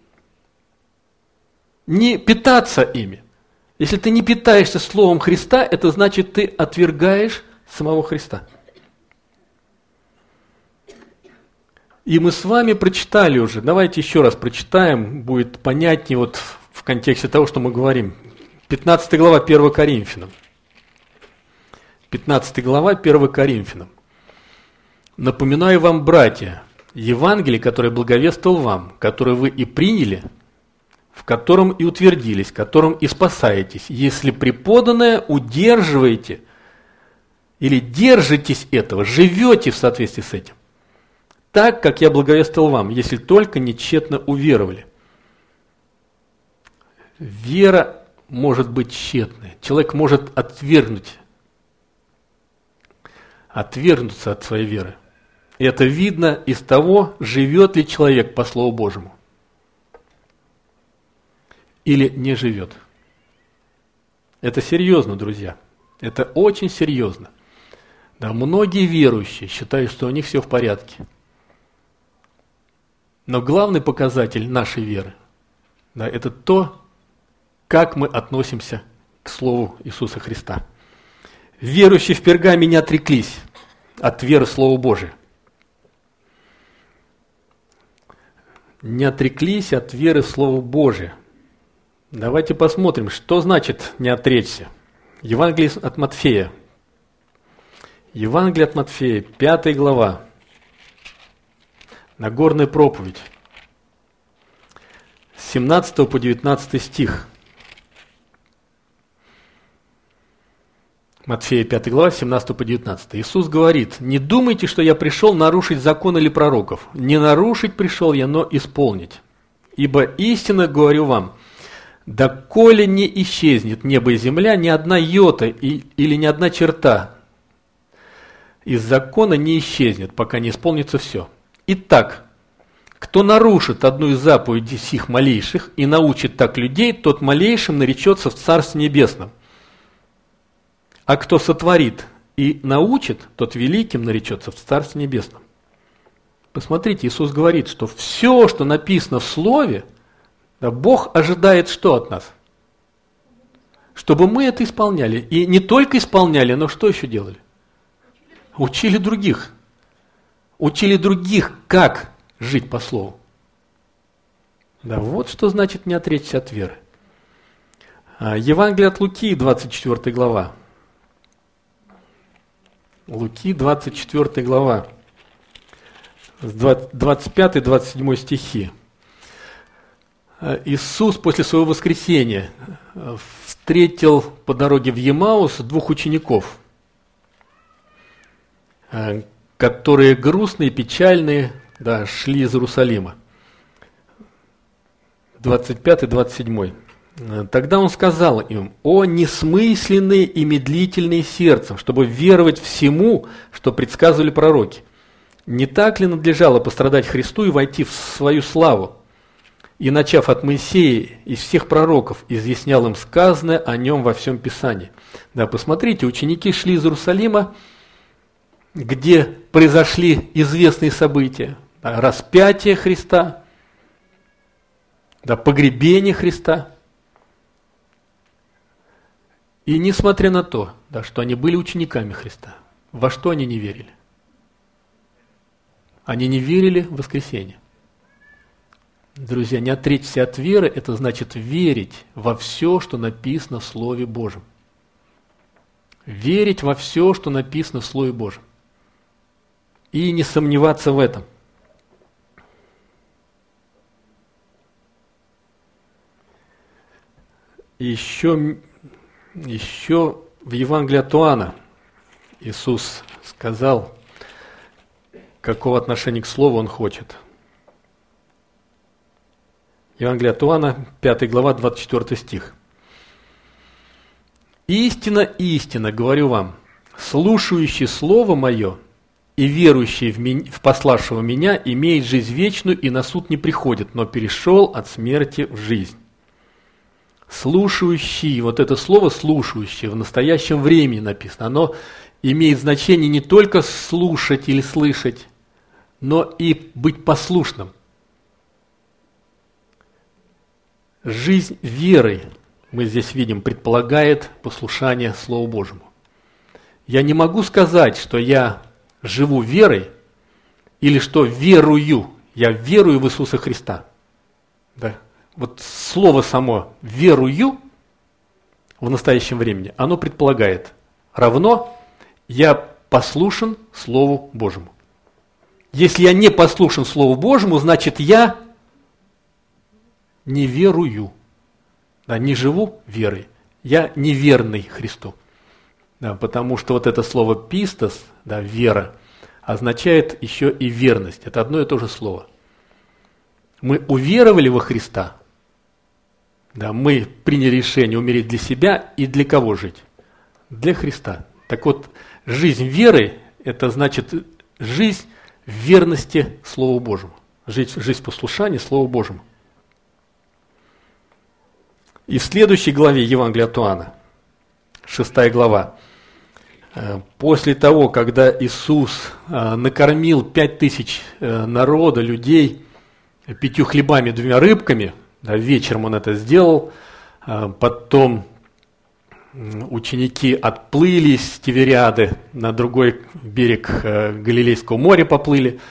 не питаться ими. Если ты не питаешься Словом Христа, это значит, ты отвергаешь самого Христа. И мы с вами прочитали уже, давайте еще раз прочитаем, будет понятнее вот в контексте того, что мы говорим. 15 глава 1 Коринфянам. 15 глава 1 Коринфянам. «Напоминаю вам, братья, Евангелие, которое благовествовал вам, которое вы и приняли, в котором и утвердились, которым и спасаетесь, если преподанное удерживаете или держитесь этого, живете в соответствии с этим, так, как я благовествовал вам, если только не тщетно уверовали». Вера может быть тщетной. Человек может отвергнуться от своей веры. И это видно из того, живет ли человек по Слову Божьему или не живет. Это серьезно, друзья. Это очень серьезно. Да, многие верующие считают, что у них все в порядке. Но главный показатель нашей веры, да, это то, как мы относимся к Слову Иисуса Христа. Верующие в Пергаме не отреклись от веры в Слово Божие. Не отреклись от веры в Слово Божие. Давайте посмотрим, что значит не отречься. Евангелие от Матфея. Евангелие от Матфея, 5 глава. Нагорная проповедь. С 17 по 19 стих. Матфея 5 глава, 17 по 19. Иисус говорит: «Не думайте, что я пришел нарушить закон или пророков. Не нарушить пришел я, но исполнить. Ибо истинно говорю вам, доколе не исчезнет небо и земля, ни одна йота или ни одна черта из закона не исчезнет, пока не исполнится все. Итак, кто нарушит одну из заповедей сих малейших и научит так людей, тот малейшим наречется в Царстве Небесном. А кто сотворит и научит, тот великим наречется в Царстве Небесном». Посмотрите, Иисус говорит, что все, что написано в Слове, да, Бог ожидает что от нас? Чтобы мы это исполняли. И не только исполняли, но что еще делали? Учили других. Учили других, как жить по Слову. Да, вот что значит не отречься от веры. Евангелие от Луки, 24 глава. Луки, 24 глава. 25-27 стихи. Иисус после своего воскресения встретил по дороге в Емаус двух учеников, которые грустные, печальные, шли из Иерусалима. 25-27. Тогда он сказал им: «О несмысленные и медлительные сердцем, чтобы веровать всему, что предсказывали пророки. Не так ли надлежало пострадать Христу и войти в свою славу? И, начав от Моисея и всех пророков, изъяснял им сказанное о нем во всем Писании». Посмотрите, ученики шли из Иерусалима, где произошли известные события. Распятие Христа, погребение Христа. И несмотря на то, что они были учениками Христа, во что они не верили? Они не верили в воскресение. Друзья, не отречься от веры – это значит верить во все, что написано в Слове Божьем. Верить во все, что написано в Слове Божьем. И не сомневаться в этом. Еще в Евангелии от Иоанна Иисус сказал, какого отношения к Слову Он хочет. Евангелие от Иоанна, 5 глава, 24 стих. «Истинно, истинно, говорю вам, слушающий Слово Мое и верующий в пославшего Меня имеет жизнь вечную и на суд не приходит, но перешел от смерти в жизнь». Слушающий, вот это слово «слушающий» в настоящем времени написано, оно имеет значение не только слушать или слышать, но и быть послушным. Жизнь верой, мы здесь видим, предполагает послушание Слову Божьему. Я не могу сказать, что я живу верой, или что верую, я верую в Иисуса Христа. Да? Вот слово само «верую» в настоящем времени, оно предполагает равно «я послушен Слову Божьему». Если я не послушен Слову Божьему, значит я не верую, не живу верой, я неверный Христу. Потому что вот это слово «пистос», вера, означает еще и верность. Это одно и то же слово. Мы уверовали во Христа, мы приняли решение умереть для себя и для кого жить? Для Христа. Так вот, жизнь веры – это значит жизнь в верности Слову Божьему, жизнь послушания Слову Божьему. И в следующей главе Евангелия от Иоанна, 6 глава, после того, когда Иисус накормил 5000 народа, людей, 5 хлебами, 2 рыбками, вечером Он это сделал, потом ученики отплыли с Тивериады на другой берег Галилейского моря поплыли.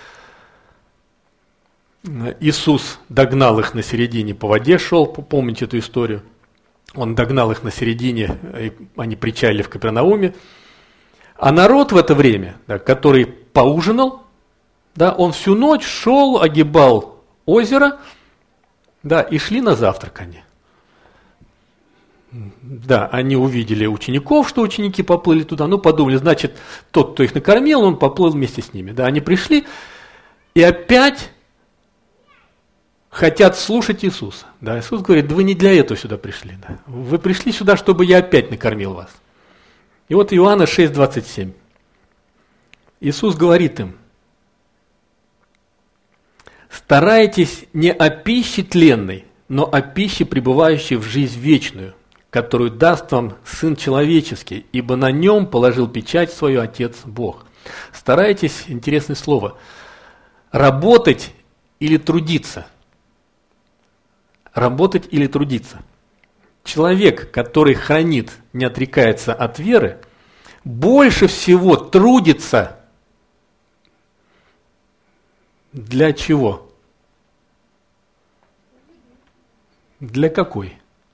Иисус догнал их на середине, по воде шел, помните эту историю? Он догнал их на середине, и они причалили в Капернауме. А народ в это время, который поужинал, он всю ночь шел, огибал озеро, и шли на завтрак они. Они увидели учеников, что ученики поплыли туда, подумали, значит, тот, кто их накормил, он поплыл вместе с ними. Они пришли и опять хотят слушать Иисуса. Иисус говорит: вы не для этого сюда пришли. Вы пришли сюда, чтобы я опять накормил вас. И вот Иоанна 6:27. Иисус говорит им: старайтесь не о пище тленной, но о пище, пребывающей в жизнь вечную, которую даст вам Сын Человеческий, ибо на нем положил печать свою Отец Бог. Старайтесь, интересное слово, работать или трудиться. Работать или трудиться. Человек, который хранит, не отрекается от веры, больше всего трудится для чего? Для какой?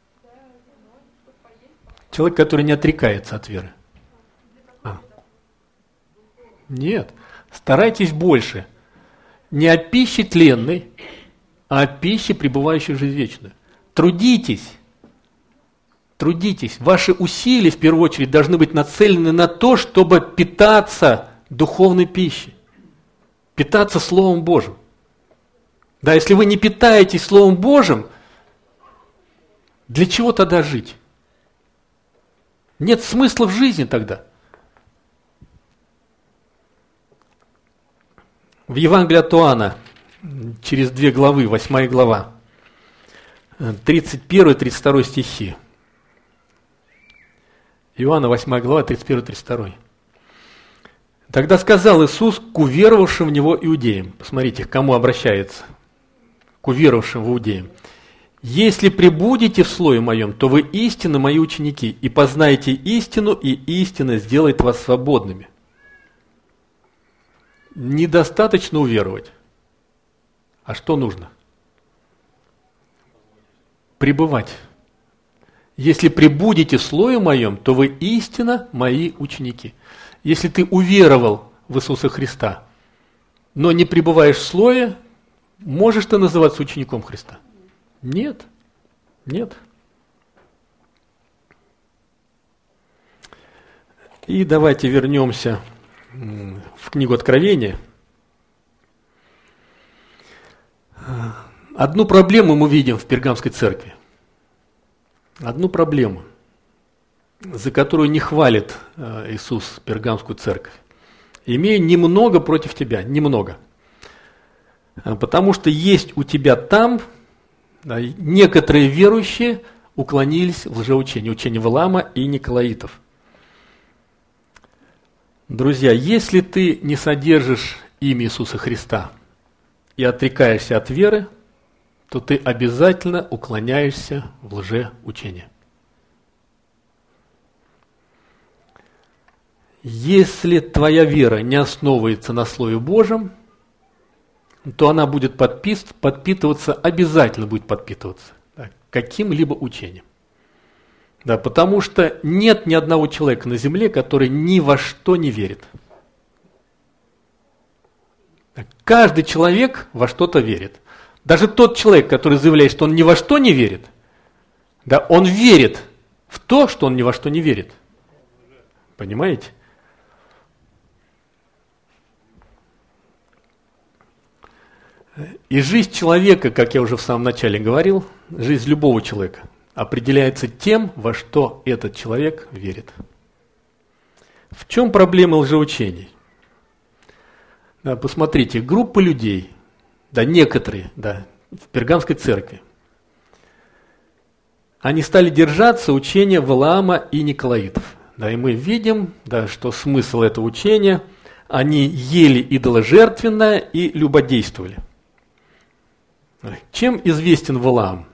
Человек, который не отрекается от веры. Нет, старайтесь больше. Не о пище тленной, а о пище, пребывающей в жизнь вечную. Трудитесь. Трудитесь. Ваши усилия, в первую очередь, должны быть нацелены на то, чтобы питаться духовной пищей. Питаться Словом Божьим. Да, если вы не питаетесь Словом Божьим, для чего тогда жить? Нет смысла в жизни тогда. В Евангелии от Иоанна, через 2 главы, 8 глава, 31-32 стихи. Иоанна, 8 глава, 31-32. Тогда сказал Иисус к уверовавшим в Него иудеям. Посмотрите, к кому обращается. К уверовавшим в иудеям. «Если пребудете в Слове Моем, то вы истинно Мои ученики, и познаете истину, и истина сделает вас свободными». Недостаточно уверовать. А что нужно? Пребывать. «Если пребудете в Слове Моем, то вы истинно Мои ученики». Если ты уверовал в Иисуса Христа, но не пребываешь в Слове, можешь ты называться учеником Христа? Нет. Нет. И давайте вернемся в книгу Откровения. Одну проблему мы видим в Пергамской церкви. Одну проблему, за которую не хвалит Иисус Пергамскую церковь. «Имею немного против тебя», немного. Потому что есть у тебя там некоторые верующие уклонились в лжеучение, учение Валаама и Николаитов. Друзья, если ты не содержишь имя Иисуса Христа и отрекаешься от веры, то ты обязательно уклоняешься в лжеучение. Если твоя вера не основывается на Слове Божьем, то она будет подпитываться, обязательно будет подпитываться каким-либо учением. Да, потому что нет ни одного человека на земле, который ни во что не верит. Каждый человек во что-то верит. Даже тот человек, который заявляет, что он ни во что не верит, да, он верит в то, что он ни во что не верит. Понимаете? И жизнь человека, как я уже в самом начале говорил, жизнь любого человека определяется тем, во что этот человек верит. В чем проблема лжеучений? Да, посмотрите, группа людей, да, некоторые, да, в Пергамской церкви, они стали держаться учения Валаама и Николаитов. Да, и мы видим, да, что смысл этого учения, они ели идоложертвенное и любодействовали. Чем известен Валаам?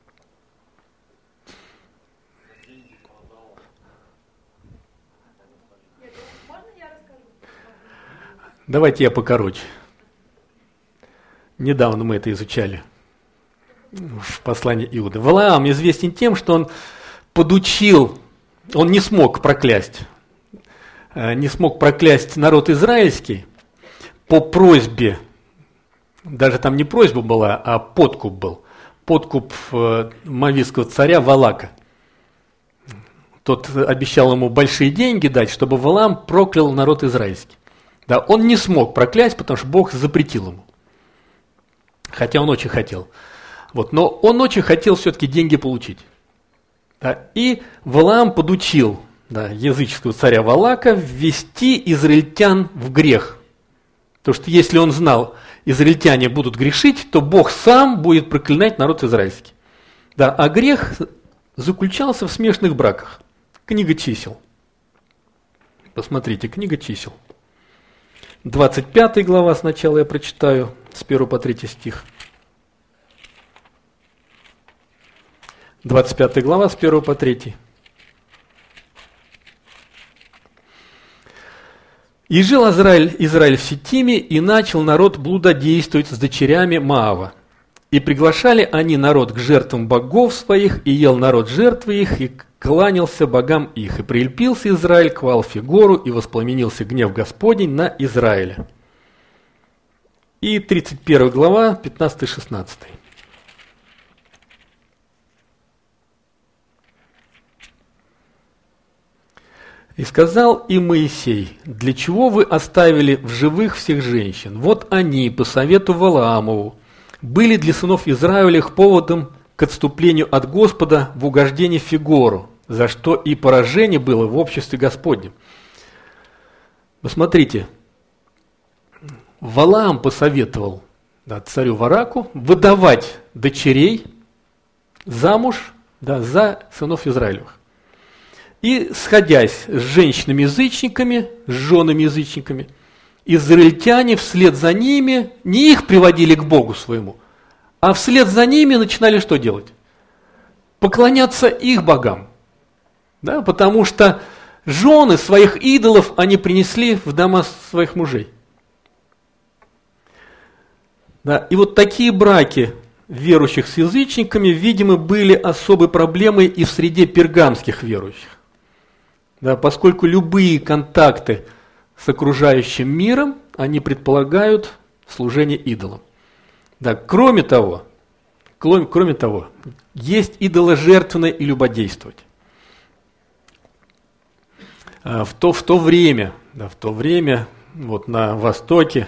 Давайте я покороче. Недавно мы это изучали в послании Иуды. Валаам известен тем, что он подучил, он не смог проклясть народ израильский по просьбе, даже там не просьба была, а подкуп был. Подкуп моавитского царя Валака. Тот обещал ему большие деньги дать, чтобы Валаам проклял народ израильский. Да, он не смог проклясть, потому что Бог запретил ему. Хотя он очень хотел. Вот, но он очень хотел все-таки деньги получить. Да, и Валаам подучил, да, языческого царя Валака ввести израильтян в грех. Потому что если он знал, израильтяне будут грешить, то Бог сам будет проклинать народ израильский. Да, а грех заключался в смешанных браках. Книга чисел. Посмотрите, книга чисел. 25 глава сначала я прочитаю, с 1 по 3 стих. 25 глава, с 1 по 3. «И жил Израиль в Ситиме, и начал народ блудодействовать с дочерями Моава. И приглашали они народ к жертвам богов своих, и ел народ жертвы их, и кланялся богам их. И прилепился Израиль к Ваал-Фигору, и воспламенился гнев Господень на Израиля». И 31 глава, 15-16. «И сказал им Моисей: для чего вы оставили в живых всех женщин? Вот они, по совету Валаамову, были для сынов Израилевых поводом к отступлению от Господа в угождение Фигору, за что и поражение было в обществе Господнем». Посмотрите, Валаам посоветовал царю Вараку выдавать дочерей замуж за сынов Израилевых. И, сходясь с женщинами-язычниками, с женами-язычниками, израильтяне вслед за ними не их приводили к Богу своему, а вслед за ними начинали что делать? Поклоняться их богам. Да, потому что жены своих идолов они принесли в дома своих мужей. Да, и вот такие браки верующих с язычниками, видимо, были особой проблемой и в среде пергамских верующих. Да, поскольку любые контакты с окружающим миром, они предполагают служение идолам. Да, кроме того, есть идоложертвенное и любодействовать. В то время вот на Востоке,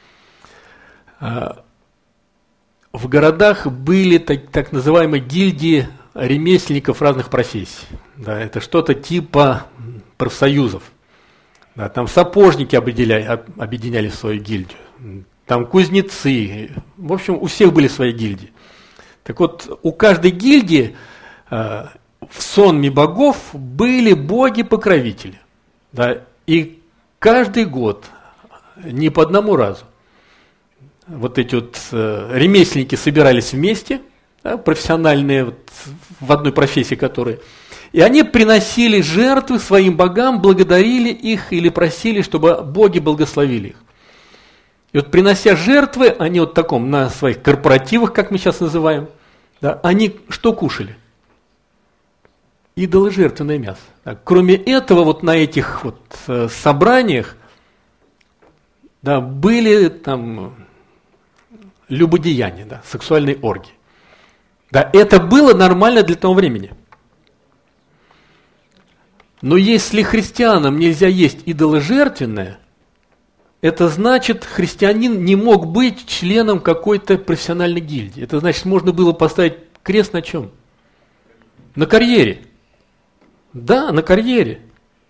в городах были так называемые гильдии ремесленников разных профессий. Да, это что-то типа профсоюзов. Да, там сапожники объединяли свою гильдию, там кузнецы. В общем, у всех были свои гильдии. Так вот, у каждой гильдии в сонме богов были боги-покровители. Да, и каждый год, не по одному разу, вот эти вот ремесленники собирались вместе, да, профессиональные, в одной профессии которые, и они приносили жертвы своим богам, благодарили их или просили, чтобы боги благословили их. И вот принося жертвы, они вот таком, на своих корпоративах, как мы сейчас называем, да, они что кушали? Идоложертвенное мясо. Да. Кроме этого, вот на этих вот собраниях, да, были там любодеяния, да, сексуальные оргии. Да, это было нормально для того времени. Но если христианам нельзя есть идоложертвенное, это значит, христианин не мог быть членом какой-то профессиональной гильдии. Это значит, можно было поставить крест на чем? На карьере. Да, на карьере.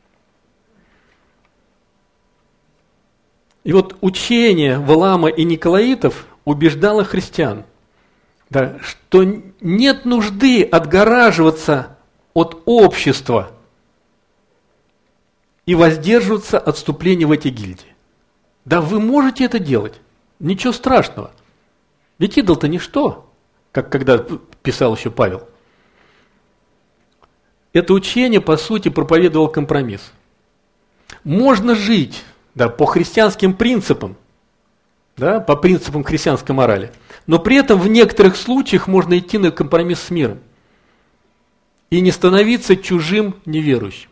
И вот учение Валаама и Николаитов убеждало христиан, да, что нет нужды отгораживаться от общества и воздерживаться от вступления в эти гильдии. Да вы можете это делать, ничего страшного. Ведь идол-то ничто, как когда писал еще Павел. Это учение, по сути, проповедовало компромисс. Можно жить, да, по христианским принципам, да, по принципам христианской морали, но при этом в некоторых случаях можно идти на компромисс с миром и не становиться чужим неверующим.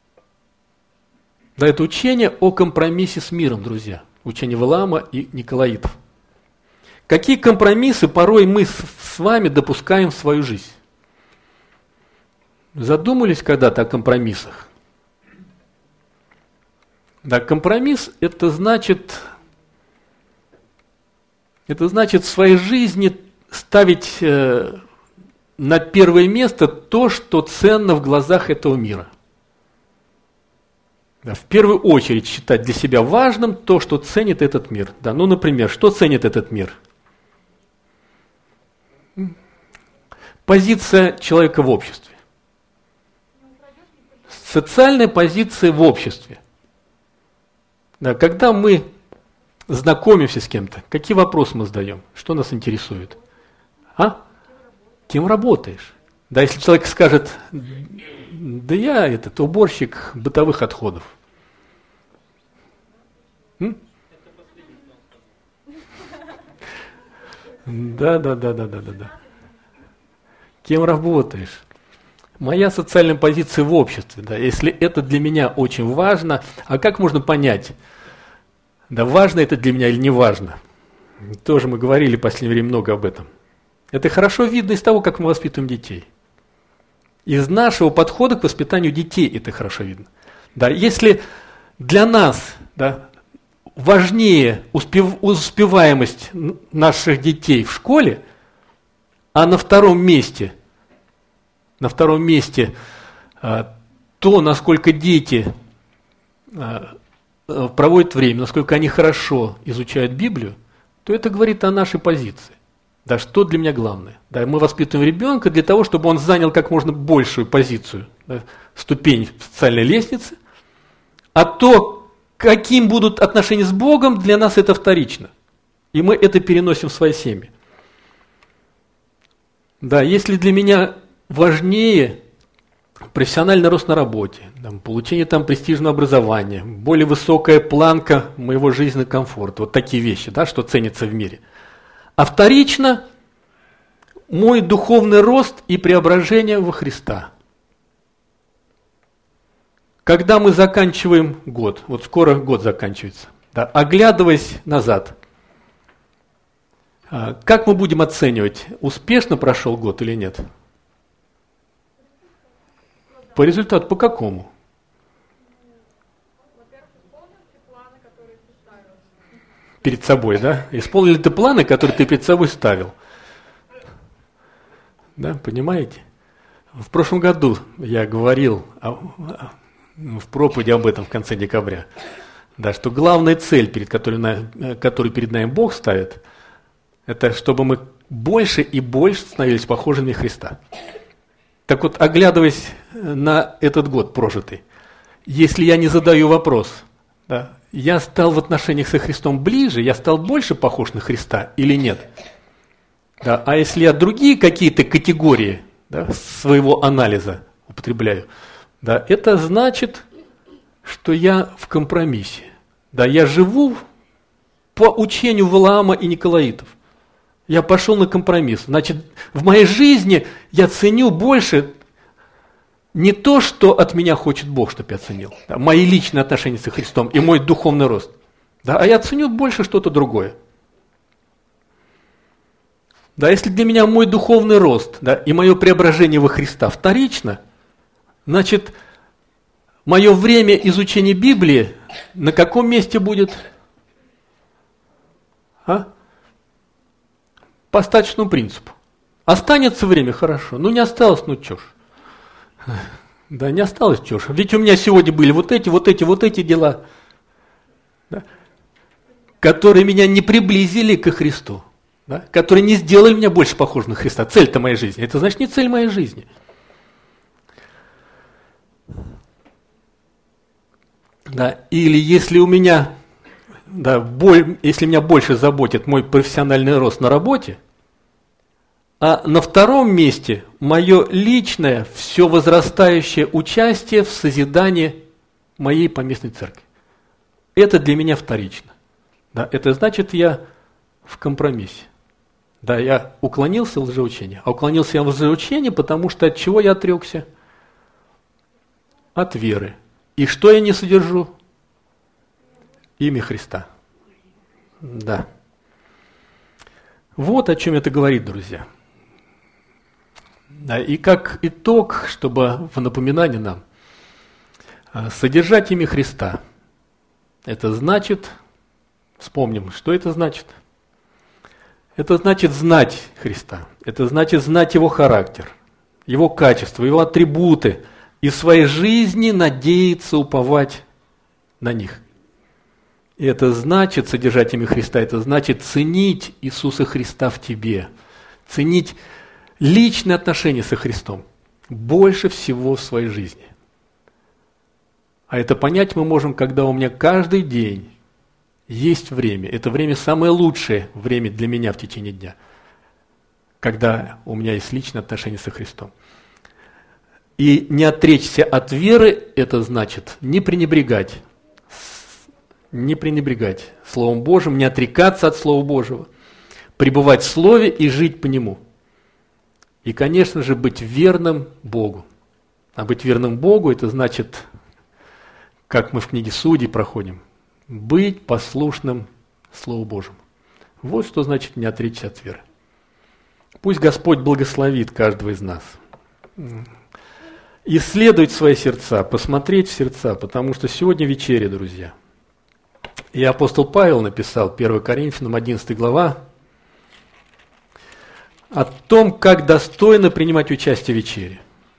Да, это учение о компромиссе с миром, друзья. Учение Валаама и Николаитов. Какие компромиссы порой мы с вами допускаем в свою жизнь? Задумались когда-то о компромиссах? Да, компромисс – это значит в своей жизни ставить на первое место то, что ценно в глазах этого мира. Да, в первую очередь считать для себя важным то, что ценит этот мир. Да, ну, например, что ценит этот мир? Позиция человека в обществе. Социальная позиция в обществе. Да, когда мы знакомимся с кем-то, какие вопросы мы задаем? Что нас интересует? Кем работаешь? Да, если человек скажет, да я уборщик бытовых отходов. Да. Кем работаешь? Моя социальная позиция в обществе, да, если это для меня очень важно, а как можно понять, да, важно это для меня или не важно? Тоже мы говорили в последнее время много об этом. Это хорошо видно из того, как мы воспитываем детей. Из нашего подхода к воспитанию детей это хорошо видно. Да, если для нас, да, важнее успеваемость наших детей в школе, а на втором месте то, насколько дети проводят время, насколько они хорошо изучают Библию, то это говорит о нашей позиции. Да, что для меня главное? Да, мы воспитываем ребенка для того, чтобы он занял как можно большую позицию, да, ступень в социальной лестнице, а то, каким будут отношения с Богом, для нас это вторично. И мы это переносим в свои семьи. Да, если для меня важнее профессиональный рост на работе, там, получение там престижного образования, более высокая планка моего жизненного комфорта, вот такие вещи, да, что ценятся в мире. А вторично мой духовный рост и преображение во Христа. Когда мы заканчиваем год, вот скоро год заканчивается, да, оглядываясь назад, как мы будем оценивать, успешно прошел год или нет? По результату, по какому? Во-первых, исполнил те планы, которые ты ставил. Перед собой, да? Исполнили ты планы, которые ты перед собой ставил. Да, понимаете? В прошлом году я говорил в проповеди об этом в конце декабря, да, что главная цель, которую перед нами Бог ставит, это чтобы мы больше и больше становились похожими на Христа. Так вот, оглядываясь на этот год прожитый, если я не задаю вопрос, да, я стал в отношениях со Христом ближе, я стал больше похож на Христа или нет? Да, а если я другие какие-то категории, да, своего анализа употребляю, да, это значит, что я в компромиссе. Да, я живу по учению Валаама и Николаитов. Я пошел на компромисс. Значит, в моей жизни я ценю больше не то, что от меня хочет Бог, чтобы я ценил, да, мои личные отношения со Христом и мой духовный рост, да, а я ценю больше что-то другое. Да, если для меня мой духовный рост, да, и мое преображение во Христа вторично, значит, мое время изучения Библии на каком месте будет? По остаточному принципу. Останется время, хорошо. Ну, не осталось, ну, чё ж. Да, не осталось, чё ж. Ведь у меня сегодня были вот эти дела, да, которые меня не приблизили ко Христу, да, которые не сделали меня больше похожим на Христа. Цель-то моей жизни. Это значит не цель моей жизни. Да, или если у меня, да, если меня больше заботит мой профессиональный рост на работе, а на втором месте мое личное, все возрастающее участие в созидании моей поместной церкви. Это для меня вторично. Да, это значит, я в компромиссе. Да, я уклонился в лжеучение. А уклонился я в лжеучение, потому что от чего я отрекся? От веры. И что я не содержу? Имя Христа. Да. Вот о чем это говорит, друзья. Да, и как итог, чтобы в напоминание нам, содержать имя Христа, это значит, вспомним, что это значит? Это значит знать Христа, это значит знать Его характер, Его качества, Его атрибуты, и в своей жизни надеяться, уповать на них. И это значит содержать имя Христа, это значит ценить Иисуса Христа в тебе, ценить личные отношения со Христом больше всего в своей жизни. А это понять мы можем, когда у меня каждый день есть время. Это время самое лучшее время для меня в течение дня, когда у меня есть личные отношения со Христом. И не отречься от веры, это значит не пренебрегать Словом Божьим, не отрекаться от Слова Божьего, пребывать в Слове и жить по Нему. И, конечно же, быть верным Богу. А быть верным Богу, это значит, как мы в книге Судей проходим, быть послушным Слову Божьему. Вот что значит не отречься от веры. Пусть Господь благословит каждого из нас. Исследовать свои сердца, посмотреть в сердца, потому что сегодня вечеря, друзья. И апостол Павел написал, 1 Коринфянам 11 глава, о том, как достойно принимать участие в вечере.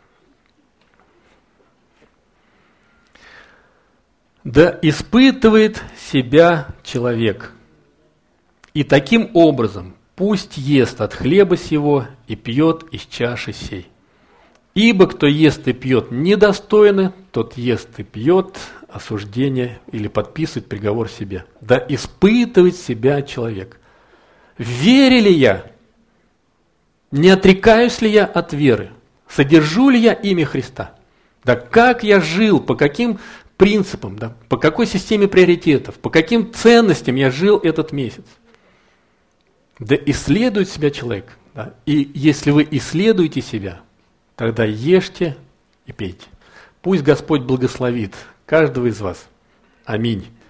Да испытывает себя человек, и таким образом пусть ест от хлеба сего и пьет из чаши сей. Ибо кто ест и пьет недостойно, тот ест и пьет осуждение или подписывает приговор себе. Да испытывает себя человек. В вере ли я? Не отрекаюсь ли я от веры? Содержу ли я имя Христа? Да как я жил, по каким принципам, да, по какой системе приоритетов, по каким ценностям я жил этот месяц? Да исследует себя человек. Да, и если вы исследуете себя, тогда ешьте и пейте. Пусть Господь благословит каждого из вас. Аминь.